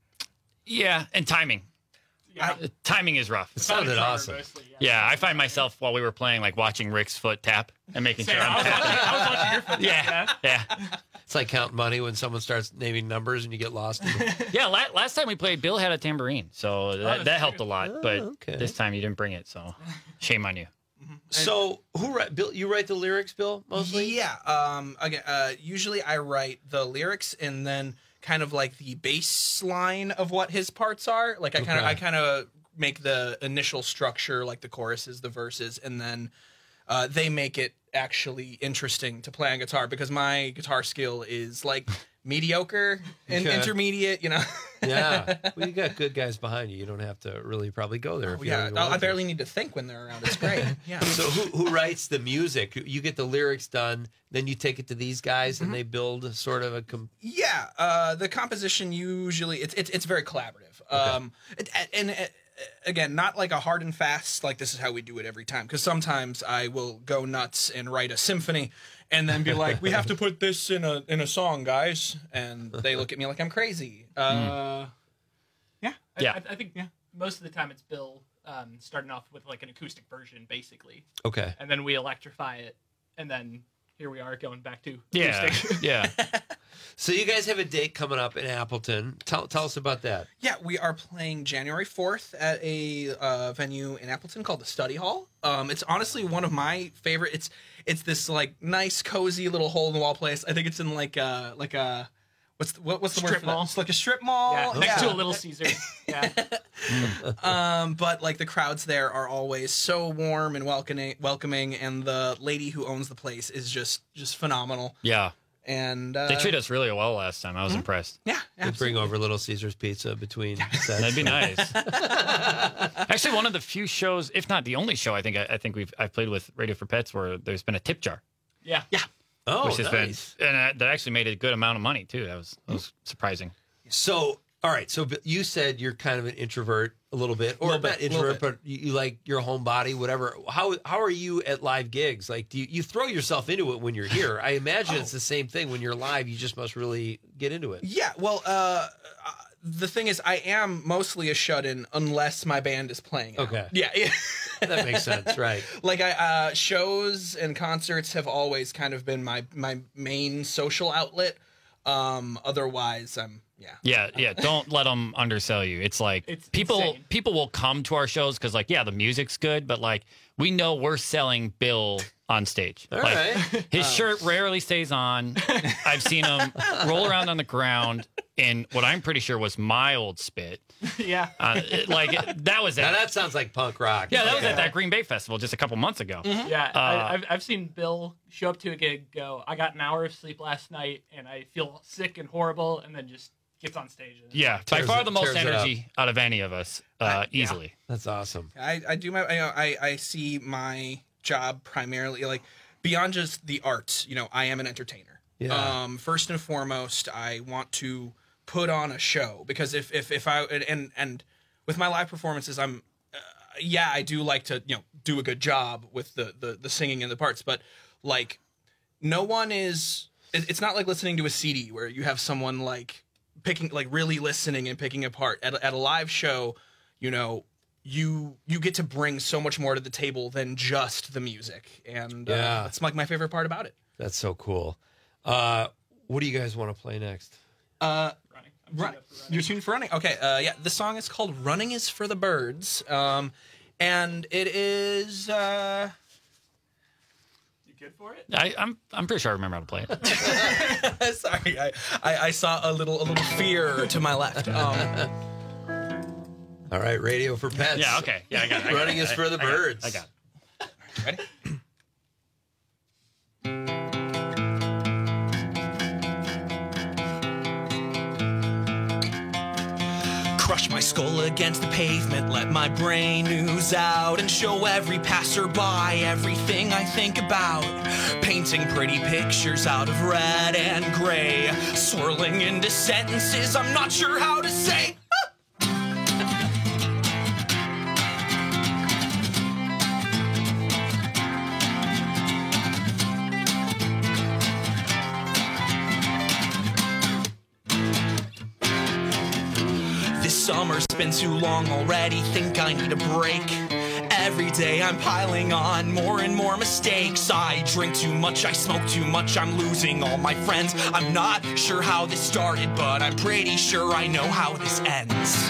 yeah, and timing. Yeah. Uh, timing is rough. It sounded awesome. Yeah. yeah, I find myself while we were playing, like watching Rick's foot tap and making Same. sure I I'm was tapping. watching- I was watching your foot yeah, tap, yeah. It's like counting money when someone starts naming numbers and you get lost. In the... Yeah, la- last time we played, Bill had a tambourine, so that, that's that helped true. a lot. Oh, but okay. this time you didn't bring it, so shame on you. So, who write? Bill, you write the lyrics, Bill, mostly? Yeah. Um. Again, uh, usually I write the lyrics and then kind of like the bass line of what his parts are. Like I kind of, Okay. I kind of make the initial structure, like the choruses, the verses, and then uh, they make it actually interesting to play on guitar because my guitar skill is like mediocre and Okay. intermediate. You know. Yeah. Well, you got good guys behind you. You don't have to really probably go there. If you yeah. don't even I want to. barely need to think when they're around. It's great. Yeah. So, who who writes the music? You get the lyrics done, then you take it to these guys, and they build sort of a. Com- Yeah, uh, the composition usually it's it's, it's very collaborative. Um, it, and, and uh, again, not like a hard and fast like this is how we do it every time. Because sometimes I will go nuts and write a symphony, and then be like, "We have to put this in a in a song, guys," and they look at me like I'm crazy. Uh, Yeah, I, Yeah. I, I think yeah. most of the time it's Bill um, starting off with like an acoustic version, basically, okay. and then we electrify it, and then here we are going back to Yeah, acoustic. yeah. So, you guys have a date coming up in Appleton. Tell tell us about that. Yeah, we are playing January fourth at a uh, venue in Appleton called the Study Hall. Um, it's honestly one of my favorite. It's it's this like nice, cozy little hole in the wall place. I think it's in like a like a what's the, what, what's the word Strip for that? mall. It's like a strip mall. Yeah, next to a Little Caesars. Yeah. Um, but like the crowds there are always so warm and welcoming, welcoming, and the lady who owns the place is just just phenomenal. Yeah. And uh, They treated us really well last time. I was impressed. Yeah, They bring over Little Caesars pizza between sets. That'd be nice. Actually, one of the few shows, if not the only show, I think I, I think we've I've played with Radio for Pets where there's been a tip jar. Yeah. Yeah. Oh, which has nice. been and uh, that actually made a good amount of money too. That was that was surprising. So, all right. So, Bill, you said you're kind of an introvert a little bit, or Little bit, not little introvert, but you, you like your homebody, whatever. How how are you at live gigs? Like, do you, you throw yourself into it when you're here? I imagine it's the same thing when you're live. You just must really get into it. Yeah, well, uh, uh, the thing is, I am mostly a shut-in unless my band is playing. out. Okay. Yeah, yeah. That makes sense, right? Like I uh, shows and concerts have always kind of been my my main social outlet. Um, otherwise, I'm yeah. Yeah, yeah. Don't let them undersell you. It's like It's people insane. people will come to our shows because like yeah, the music's good, but like we know we're selling Bill on stage. All like, right. His shirt rarely stays on. I've seen him roll around on the ground in what I'm pretty sure was my old spit. Yeah. Uh, it- like that was Now at, that sounds like punk rock. yeah, that was at that Green Bay festival just a couple months ago. Yeah, Uh, I, I've I've seen Bill show up to a gig, go, I got an hour of sleep last night, and I feel sick and horrible, and then just gets on stage. And Yeah, by Tears far it- the most tears it up. energy out of any of us, uh, easily. That's awesome. I, I do my I, I I see my job primarily like beyond just the art. You know, I am an entertainer. Yeah. Um, first and foremost, I want to put on a show because if if if I and and with my live performances, I'm uh, yeah, I do like to you know do a good job with the the the singing and the parts, but like no one is. it- It's not like listening to a C D where you have someone like picking like really listening and picking apart at a, at a live show. You know, you you get to bring so much more to the table than just the music, and uh, Yeah. that's like my favorite part about it. That's so cool. Uh, what do you guys want to play next? Uh, Run, you're tuned for running. Okay, uh, yeah, the song is called "Running Is for the Birds," um, and it is. Uh, you good for it? I, I'm I'm pretty sure I remember how to play it. Sorry, I, I, I saw a little a little fear to my left. Um, All right, Radio for Pets. Yeah, okay. Yeah, I got it. I got Running it. is I- for the I got it. birds. I got it. Ready? Crush my skull against the pavement, let my brain ooze out and show every passerby everything I think about. Painting pretty pictures out of red and gray, swirling into sentences I'm not sure how to say. This summer's been too long already, think I need a break. Every day I'm piling on more and more mistakes. I drink too much, I smoke too much, I'm losing all my friends. I'm not sure how this started, but I'm pretty sure I know how this ends.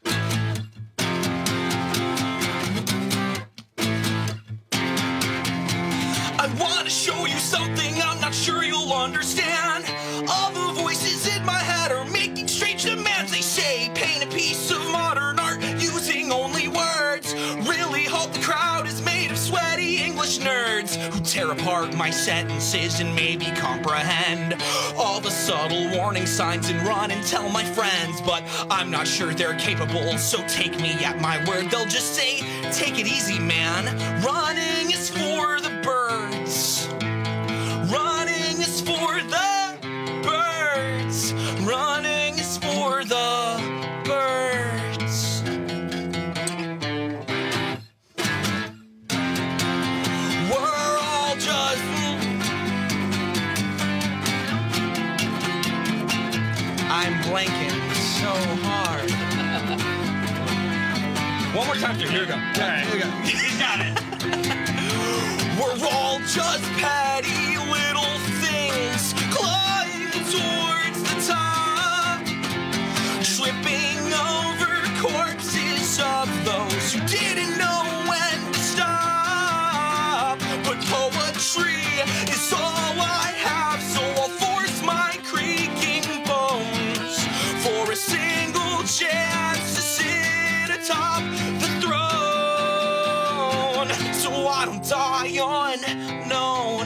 I want to show you something I'm not sure you'll understand. All the voices in my head are making strange demands. They say paint a piece of modern art using only words. Really hope the crowd is made of sweaty English nerds who tear apart my sentences and maybe comprehend all the subtle warning signs and run and tell my friends. But I'm not sure they're capable, so take me at my word. They'll just say, take it easy, man. Running is for the birds. Running is for the birds. Running is for the birds. We're all just I'm blanking so hard. One more time, here we go. All right. Here we go. You got it. We're all just petty little things climbing towards the top, tripping over corpses of those who didn't know when to stop. But poetry is all I have, so I'll force my creaking bones for a single chance to sit atop the throne, so I don't die unknown.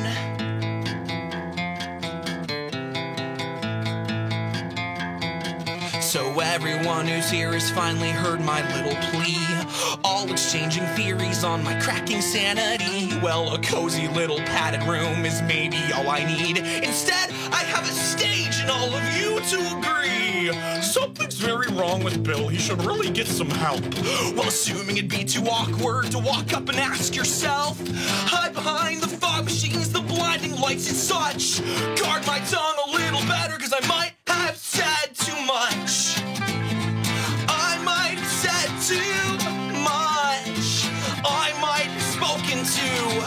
So everyone who's here has finally heard my little plea, all exchanging theories on my cracking sanity. Well, a cozy little padded room is maybe all I need. Instead, I have a stage and all of you to agree. Something's very wrong with Bill, he should really get some help. Well, assuming it'd be too awkward to walk up and ask yourself, hide behind the fog machines, the blinding lights and such. Guard my tongue a little better, cause I might have said too much. I might have said too much. I might have spoken too.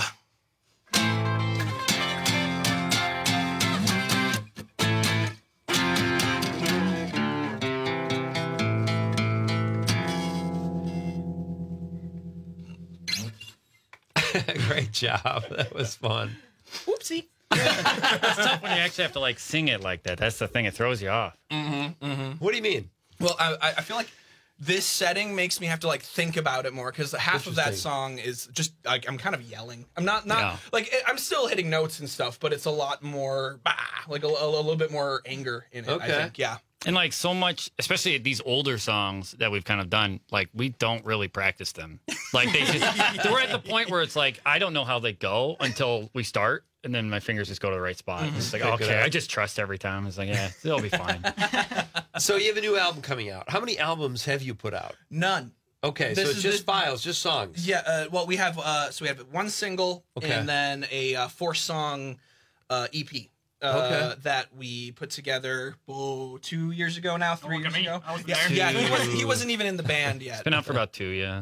Great job. That was fun. Whoopsie. It's tough when you actually have to like sing it like that. That's the thing; it throws you off. Mm-hmm, mm-hmm. What do you mean? Well, I, I feel like this setting makes me have to like think about it more, because half of that Interesting. song is just like I'm kind of yelling. I'm not not Yeah. like I'm still hitting notes and stuff, but it's a lot more bah, like a, a little bit more anger in it. Okay. I think. Yeah. And like so much, especially these older songs that we've kind of done, like we don't really practice them. Like they just, we're at the point where it's like, I don't know how they go until we start. And then my fingers just go to the right spot. It's like, Pick it okay, up. I just trust every time. It's like, yeah, it'll be fine. So you have a new album coming out. How many albums have you put out? None. Okay, This so it's is just the- files, just songs. Yeah. Uh, well, we have uh, so we have one single Okay. and then a uh, four song uh, E P. Uh, Okay. That we put together oh, two years ago now, three look years at me. ago. I wasn't yeah, there. yeah, he wasn't. He wasn't even in the band yet. It's been out for about two, yeah.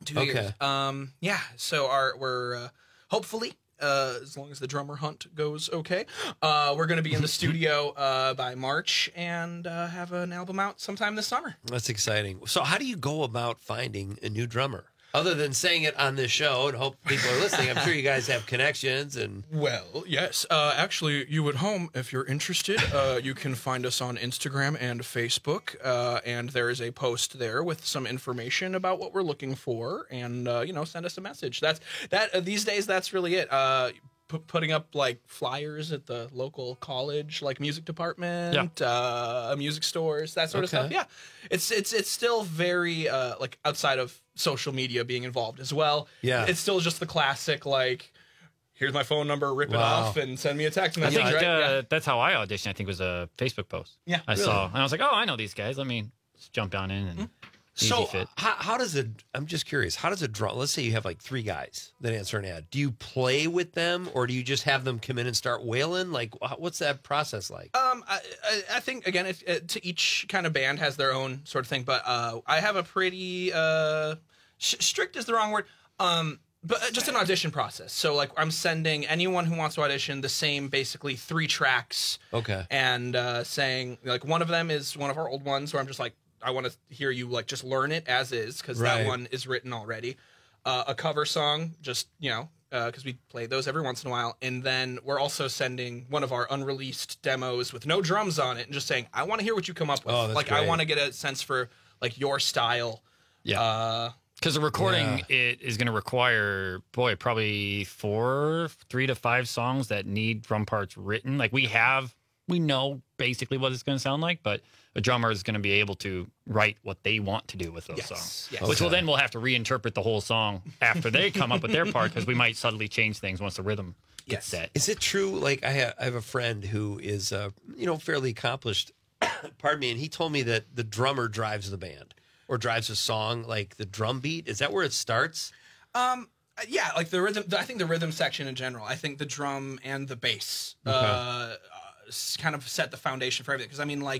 Two Okay. years. Um, yeah. So our we're uh, hopefully. Uh, as long as the drummer hunt goes okay, uh, we're going to be in the studio uh, by March and uh, have an album out sometime this summer. That's exciting. So how do you go about finding a new drummer? Other than saying it on this show and hope people are listening, I'm sure you guys have connections. And Well, yes. Uh, actually, you at home, if you're interested, uh, you can find us on Instagram and Facebook, uh, and there is a post there with some information about what we're looking for, and uh, you know, send us a message. That's that. Uh, these days, that's really it. Uh, P- putting up like flyers at the local college, like music department, uh, music stores, that sort of Okay. stuff. Yeah, it's it's it's still very uh, like outside of social media being involved as well. Yeah. It's still just the classic like, here's my phone number, rip it Wow. off, and send me a text I message. think right? uh, Yeah. that's how I auditioned. I think it was a Facebook post. Yeah, I really? saw, and I was like, "Oh, I know these guys. Let me just jump on in and easy so fit." how, how does a, I'm just curious, how does a drum, let's say you have like three guys that answer an ad. Do you play with them or do you just have them come in and start wailing? Like, wh- what's that process like? Um, I, I, I think again, if, uh, to each kind of band has their own sort of thing, but uh, I have a pretty uh, sh- strict is the wrong word. Um, but uh, just an audition process. So like, I'm sending anyone who wants to audition the same, basically three tracks. Okay. And uh, saying like one of them is one of our old ones where I'm just like, I want to hear you like just learn it as is because Right. that one is written already. Uh, a cover song, just you know. Because we play those every once in a while. And then we're also sending one of our unreleased demos with no drums on it and just saying, I want to hear what you come up with. Oh, that's like, I great. want to get a sense for, like, your style. Yeah. Uh, Because the recording Yeah. it is going to require, boy, probably four, three to five songs that need drum parts written. Like we have, we know basically what it's going to sound like, but a drummer is going to be able to write what they want to do with those Yes, songs. yes. Which will Okay. then we'll have to reinterpret the whole song after they come up with their part because we might subtly change things once the rhythm gets set. Is it true? Like I have, I have a friend who is, uh, you know, fairly accomplished. Pardon me, and he told me that the drummer drives the band or drives a song, like the drum beat. Is that where it starts? um, yeah, like the rhythm, I think the rhythm section in general. I think the drum and the bass Okay. uh, s- kind of set the foundation for everything. Because, I mean, like,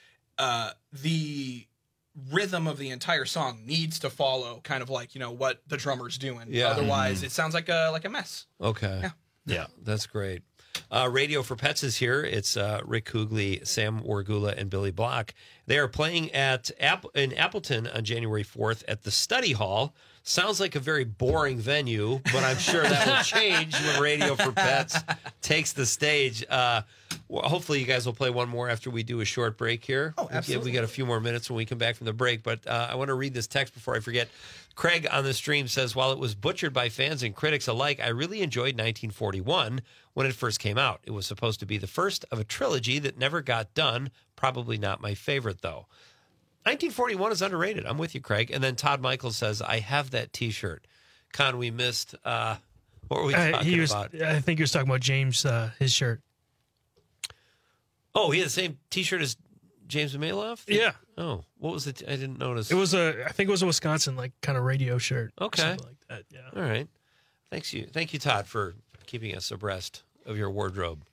uh, the rhythm of the entire song needs to follow kind of like, you know, what the drummer's doing. Yeah. Otherwise, Mhm. it sounds like a like a mess. Okay. Yeah. Yeah. That's great. Uh, Radio for Pets is here. It's uh, Rick Kugli, Sam Wargula, and Billy Block. They are playing at App- in Appleton on January fourth at the Study Hall. Sounds like a very boring venue, but I'm sure that will change when Radio for Pets takes the stage. Uh, well, hopefully, you guys will play one more after we do a short break here. Oh, absolutely. We got a few more minutes when we come back from the break, but uh, I want to read this text before I forget. Craig on the stream says, while it was butchered by fans and critics alike, I really enjoyed nineteen forty-one when it first came out. It was supposed to be the first of a trilogy that never got done. Probably not my favorite, though. nineteen forty-one is underrated. I'm with you, Craig. And then Todd Michaels says, I have that T-shirt. Con, we missed. Uh, what were we Uh, talking he was, about? I think he was talking about James, uh, his shirt. Oh, he had the same T-shirt as James Maloff? Yeah. Oh, what was it? I didn't notice. It was a, I think it was a Wisconsin like kind of radio shirt. or Okay. something like that. Yeah. All right. Thanks you. Thank you, Todd, for keeping us abreast of your wardrobe.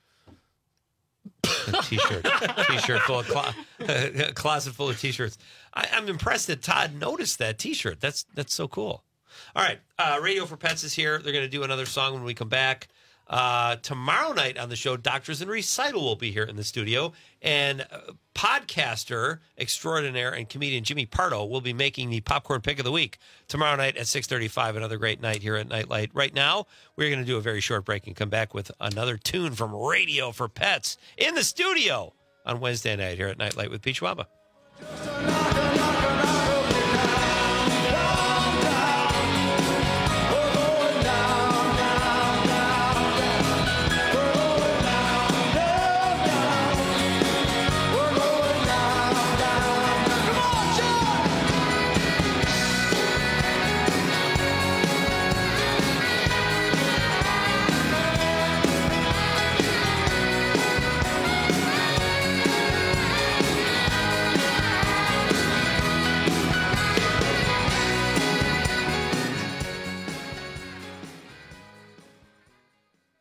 A t-shirt. T-shirt full of clo- a closet full of t-shirts. I, I'm impressed that Todd noticed that t-shirt. That's that's so cool. All right. Uh, Radio for Pets is here. They're going to do another song when we come back. Uh, tomorrow night on the show, Doctors in Recital will be here in the studio. And uh, podcaster extraordinaire and comedian Jimmy Pardo will be making the popcorn pick of the week tomorrow night at six thirty-five. Another great night here at Nightlight. Right now, we're going to do a very short break and come back with another tune from Radio for Pets in the studio on Wednesday night here at Nightlight with Pete Schwaba.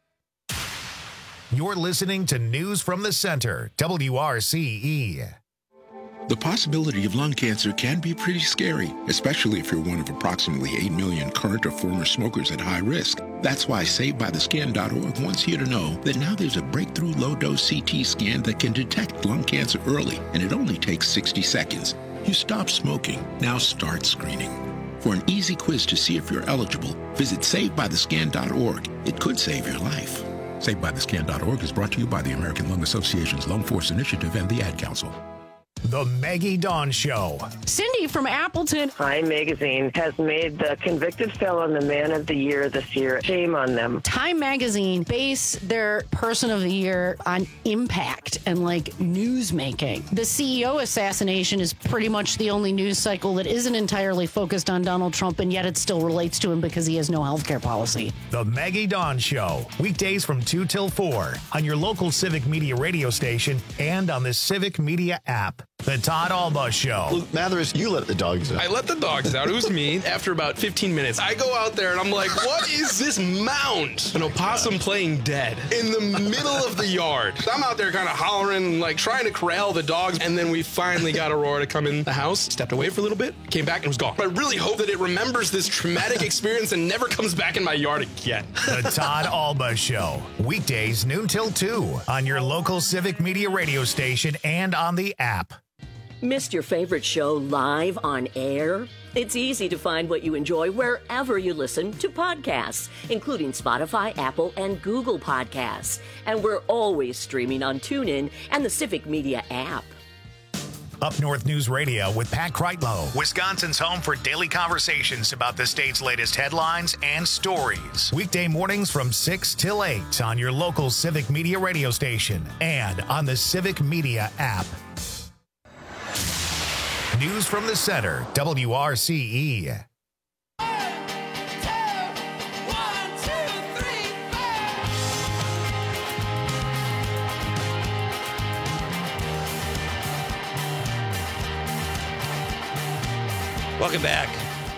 You're listening to News from the Center, W R C E. The possibility of lung cancer can be pretty scary, especially if you're one of approximately eight million current or former smokers at high risk. That's why Saved By The Scan dot org wants you to know that now there's a breakthrough low-dose C T scan that can detect lung cancer early, and it only takes sixty seconds. You stop smoking, now start screening. For an easy quiz to see if you're eligible, visit Saved By The Scan dot org. It could save your life. Saved By The Scan dot org is brought to you by the American Lung Association's Lung Force Initiative and the Ad Council. The Maggie Dawn Show. Cindy from Appleton. Time Magazine has made the convicted felon the man of the year this year. Shame on them. Time Magazine base their person of the year on impact and like news making. The C E O assassination is pretty much the only news cycle that isn't entirely focused on Donald Trump, and yet it still relates to him because he has no healthcare policy. The Maggie Dawn Show. Weekdays from two till four on your local Civic Media radio station and on the Civic Media app. The Todd Alba Show. Luke Mathers, you let the dogs out. I let the dogs out. It was me. After about fifteen minutes, I go out there and I'm like, what is this mound? An opossum playing dead in the middle of the yard. So I'm out there kind of hollering, like trying to corral the dogs. And then we finally got Aurora to come in the house, stepped away for a little bit, came back and was gone. But I really hope that it remembers this traumatic experience and never comes back in my yard again. The Todd Alba Show. Weekdays noon till two on your local Civic Media radio station and on the app. Missed your favorite show live on air? It's easy to find what you enjoy wherever you listen to podcasts, including Spotify, Apple, and Google Podcasts. And we're always streaming on TuneIn and the Civic Media app. Up North News Radio with Pat Kreitlow, Wisconsin's home for daily conversations about the state's latest headlines and stories. Weekday mornings from six till eight on your local Civic Media radio station and on the Civic Media app. News from the Center, W R C E. Welcome back.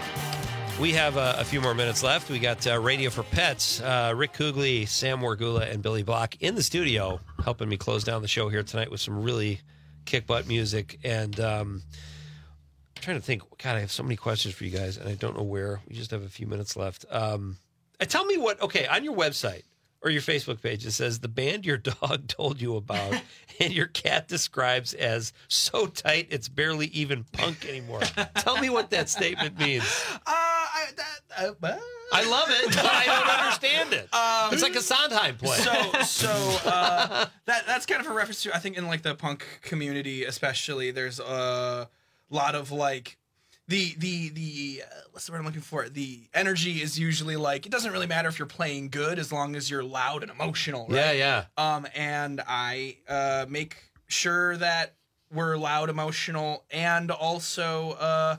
We have uh, a few more minutes left. We got uh, Radio for Pets, uh, Rick Kugli, Sam Wargula, and Billy Block in the studio helping me close down the show here tonight with some really kick-butt music. And um, I'm trying to think. God, I have so many questions for you guys, and I don't know where. We just have a few minutes left. Um, uh, tell me what, okay, on your website or your Facebook page, it says the band your dog told you about and your cat describes as so tight it's barely even punk anymore. Tell me what that statement means. Uh, I, that, uh, I love it, but I don't understand it. Um, it's like a Sondheim play. So, so uh, that that's kind of a reference to, I think, in like the punk community, especially. There's a lot of like the the the uh, what's the word I'm looking for? The energy is usually like it doesn't really matter if you're playing good as long as you're loud and emotional. Right? Yeah, yeah. Um, and I uh make sure that we're loud, emotional, and also uh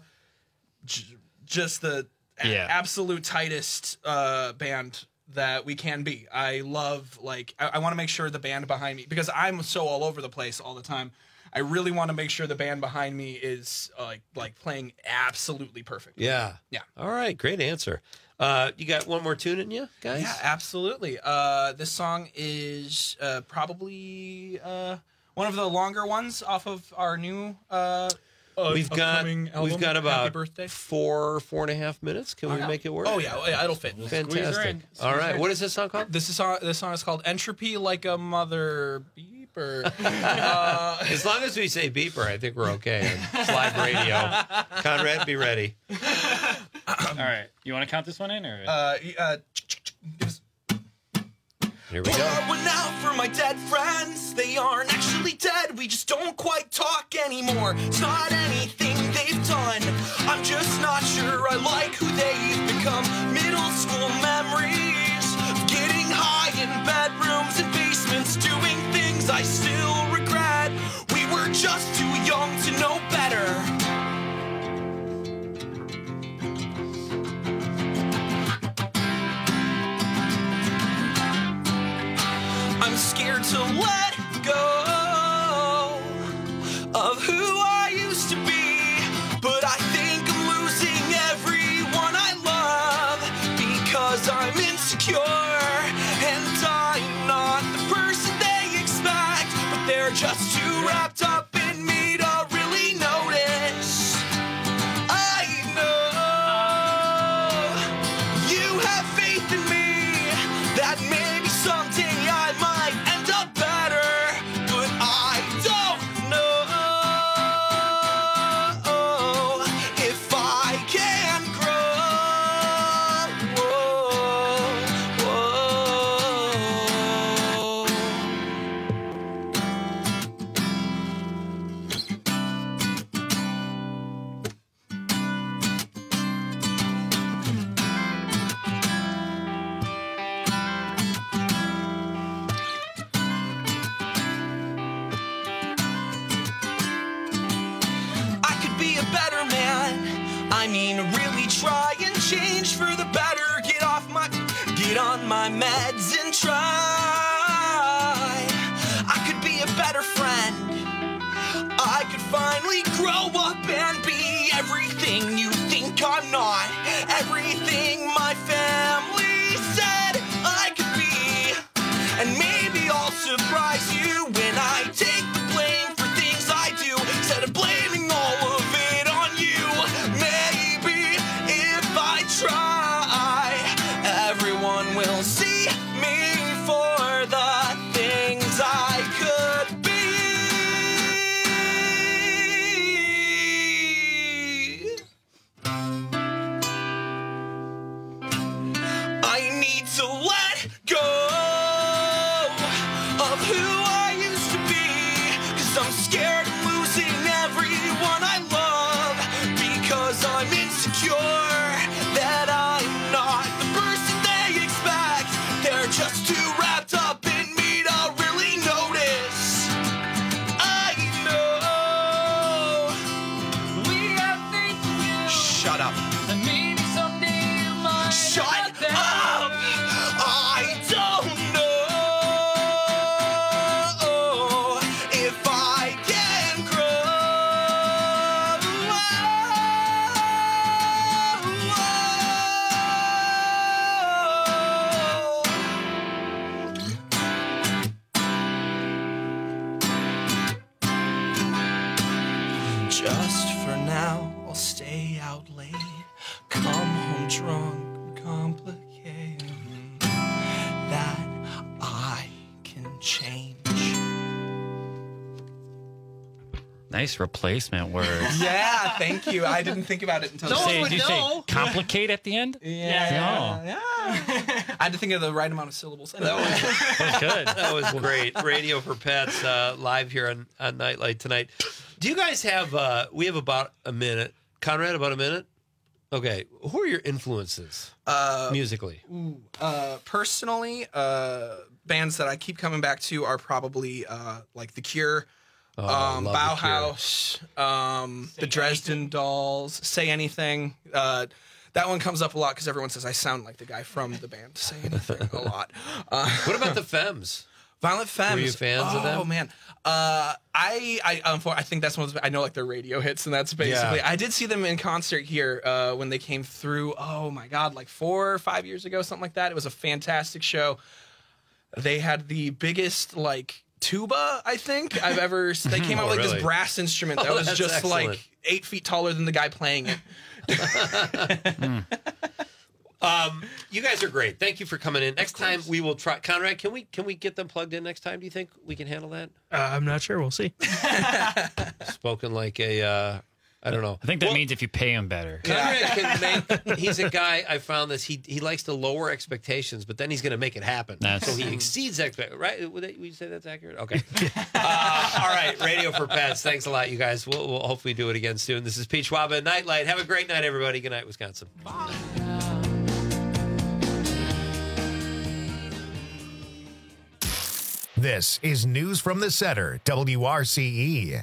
j- just the Yeah. a- absolute tightest uh, band that we can be. I love, like, I, I want to make sure the band behind me, because I'm so all over the place all the time, I really want to make sure the band behind me is uh, like like playing absolutely perfect. Yeah. Yeah. All right. Great answer. Uh, you got one more tune in you, guys? Yeah, absolutely. Uh, this song is uh, probably uh, one of the longer ones off of our new uh, uh, We've got upcoming album, we've got Happy about Birthday. four four and a half minutes. Can Oh, we yeah. make it work? Oh yeah, oh, yeah, it'll fit. Fantastic. All right, what is this song called? This is song, this song is called "Entropy Like a Mother Beeper." uh, As long as we say beeper, I think we're okay. It's live radio. Conrad, be ready. All right. You want to count this one in? or? uh, uh, Here we go. Pour one out for my dead friends. They aren't actually dead. We just don't quite talk anymore. It's not anything they've done. I'm just not sure I like who they've become. Middle school memories of getting high in bedrooms and basements, doing things I still regret. We were just too young to know better. I'm scared to let go of who I used to be, but I think I'm losing everyone I love because I'm insecure and I'm not the person they expect, but they're just too wrapped up in me to really know. mean, really try and change for the better. Get off my, get on my meds and try. I could be a better friend. I could finally grow up and be everything you think I'm not. Everything my family said I could be. And maybe I'll surprise you when I take the blame for things I do, instead of blaming all of it on you. Maybe if I try, everyone will see me for the things I could be. I need to let go of who I used to be, 'cause I'm scared of losing everyone I love, because I'm insecure that I'm not the person they expect. They're just too wrapped up in me to really notice. I know we have faith in you. Shut up. And maybe someday you might. Shut up! I don't know if I can grow. Just for now, I'll stay out late, come home drunk, complicate that I can change. Nice replacement words. Yeah, thank you. I didn't think about it until Did you no say, one did you would say know. complicate at the end? Yeah, Oh. yeah. I had to think of the right amount of syllables. That was, That's good. That was great. Radio for Pets uh, live here on, on Nightlight tonight. Do you guys have, uh, we have about a minute. Conrad, about a minute? Okay. Who are your influences Uh, musically? Ooh, uh, personally, uh, bands that I keep coming back to are probably uh, like The Cure, Oh, I um, love The Bauhaus, um, the Dresden Dolls, Say Anything. Uh, that one comes up a lot because everyone says I sound like the guy from the band Say Anything a lot. Uh, What about the Femmes? Violent Femmes. Were you fans oh, of them? Oh man, uh, I I um, I think that's one of the, I know like their radio hits, and that's basically. Yeah. I did see them in concert here uh, when they came through. Oh my god, like four or five years ago, something like that. It was a fantastic show. They had the biggest like tuba I think I've ever. They came out Oh, with like really? this brass instrument that Oh, was that's just excellent. like eight feet taller than the guy playing it. Um, you guys are great. Thank you for coming in. Next time we will try. Conrad, can we can we get them plugged in next time? Do you think we can handle that? Uh, I'm not sure. We'll see. Spoken like a, uh, I don't know. I think that means if you pay him better. Conrad can make. He's a guy. I found this. He he likes to lower expectations, but then he's going to make it happen. That's- so he exceeds expect. Right? Would, they, would you say that's accurate? Okay. uh, all right. Radio for Pets. Thanks a lot, you guys. We'll, we'll hopefully do it again soon. This is Pete Schwab at Nightlight. Have a great night, everybody. Good night, Wisconsin. Bye. This is News from the Center, W R C E.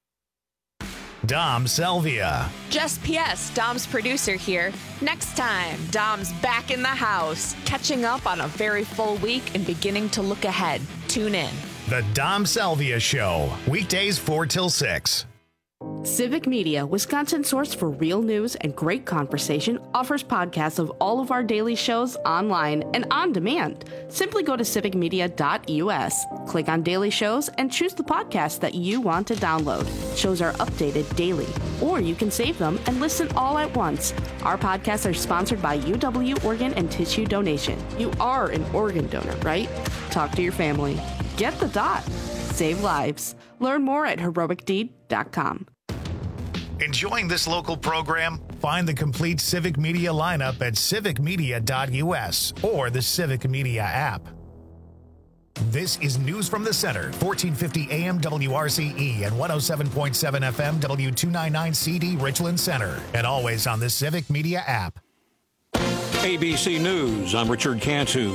Dom Selvia. Just P S, Dom's producer here. Next time, Dom's back in the house, catching up on a very full week and beginning to look ahead. Tune in. The Dom Selvia Show, weekdays four till six. Civic Media, Wisconsin's source for real news and great conversation, offers podcasts of all of our daily shows online and on demand. Simply go to civic media dot U S, click on daily shows, and choose the podcast that you want to download. Shows are updated daily, or you can save them and listen all at once. Our podcasts are sponsored by U W Organ and Tissue Donation. You are an organ donor, right? Talk to your family. Get the dot. Save lives. Learn more at heroic deed dot com. Enjoying this local program? Find the complete Civic Media lineup at civic media dot U S or the Civic Media app. This is News from the Center, fourteen fifty A M W R C E and one oh seven point seven F M W two ninety-nine C D Richland Center, and always on the Civic Media app. A B C News, I'm Richard Cantu.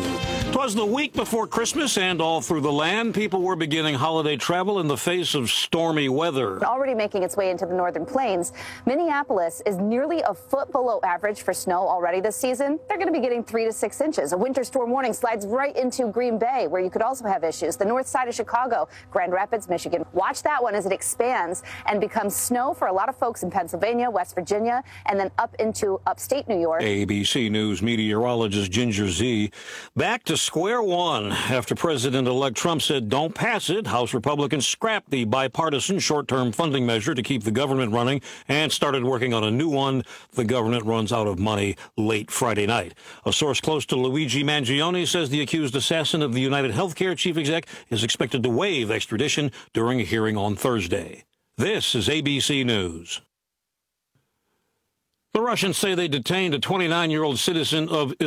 'Twas the week before Christmas, and all through the land, people were beginning holiday travel in the face of stormy weather. Already making its way into the northern plains, Minneapolis is nearly a foot below average for snow already this season. They're going to be getting three to six inches. A winter storm warning slides right into Green Bay, where you could also have issues. The north side of Chicago, Grand Rapids, Michigan. Watch that one as it expands and becomes snow for a lot of folks in Pennsylvania, West Virginia, and then up into upstate New York. A B C News meteorologist Ginger Zee back to square one after President-elect Trump said don't pass it. House Republicans scrapped the bipartisan short-term funding measure to keep the government running and started working on a new one. The government runs out of money late Friday night. A source close to Luigi Mangione says the accused assassin of the United Healthcare chief exec is expected to waive extradition during a hearing on Thursday. This is A B C News. The Russians say they detained a twenty-nine-year-old citizen of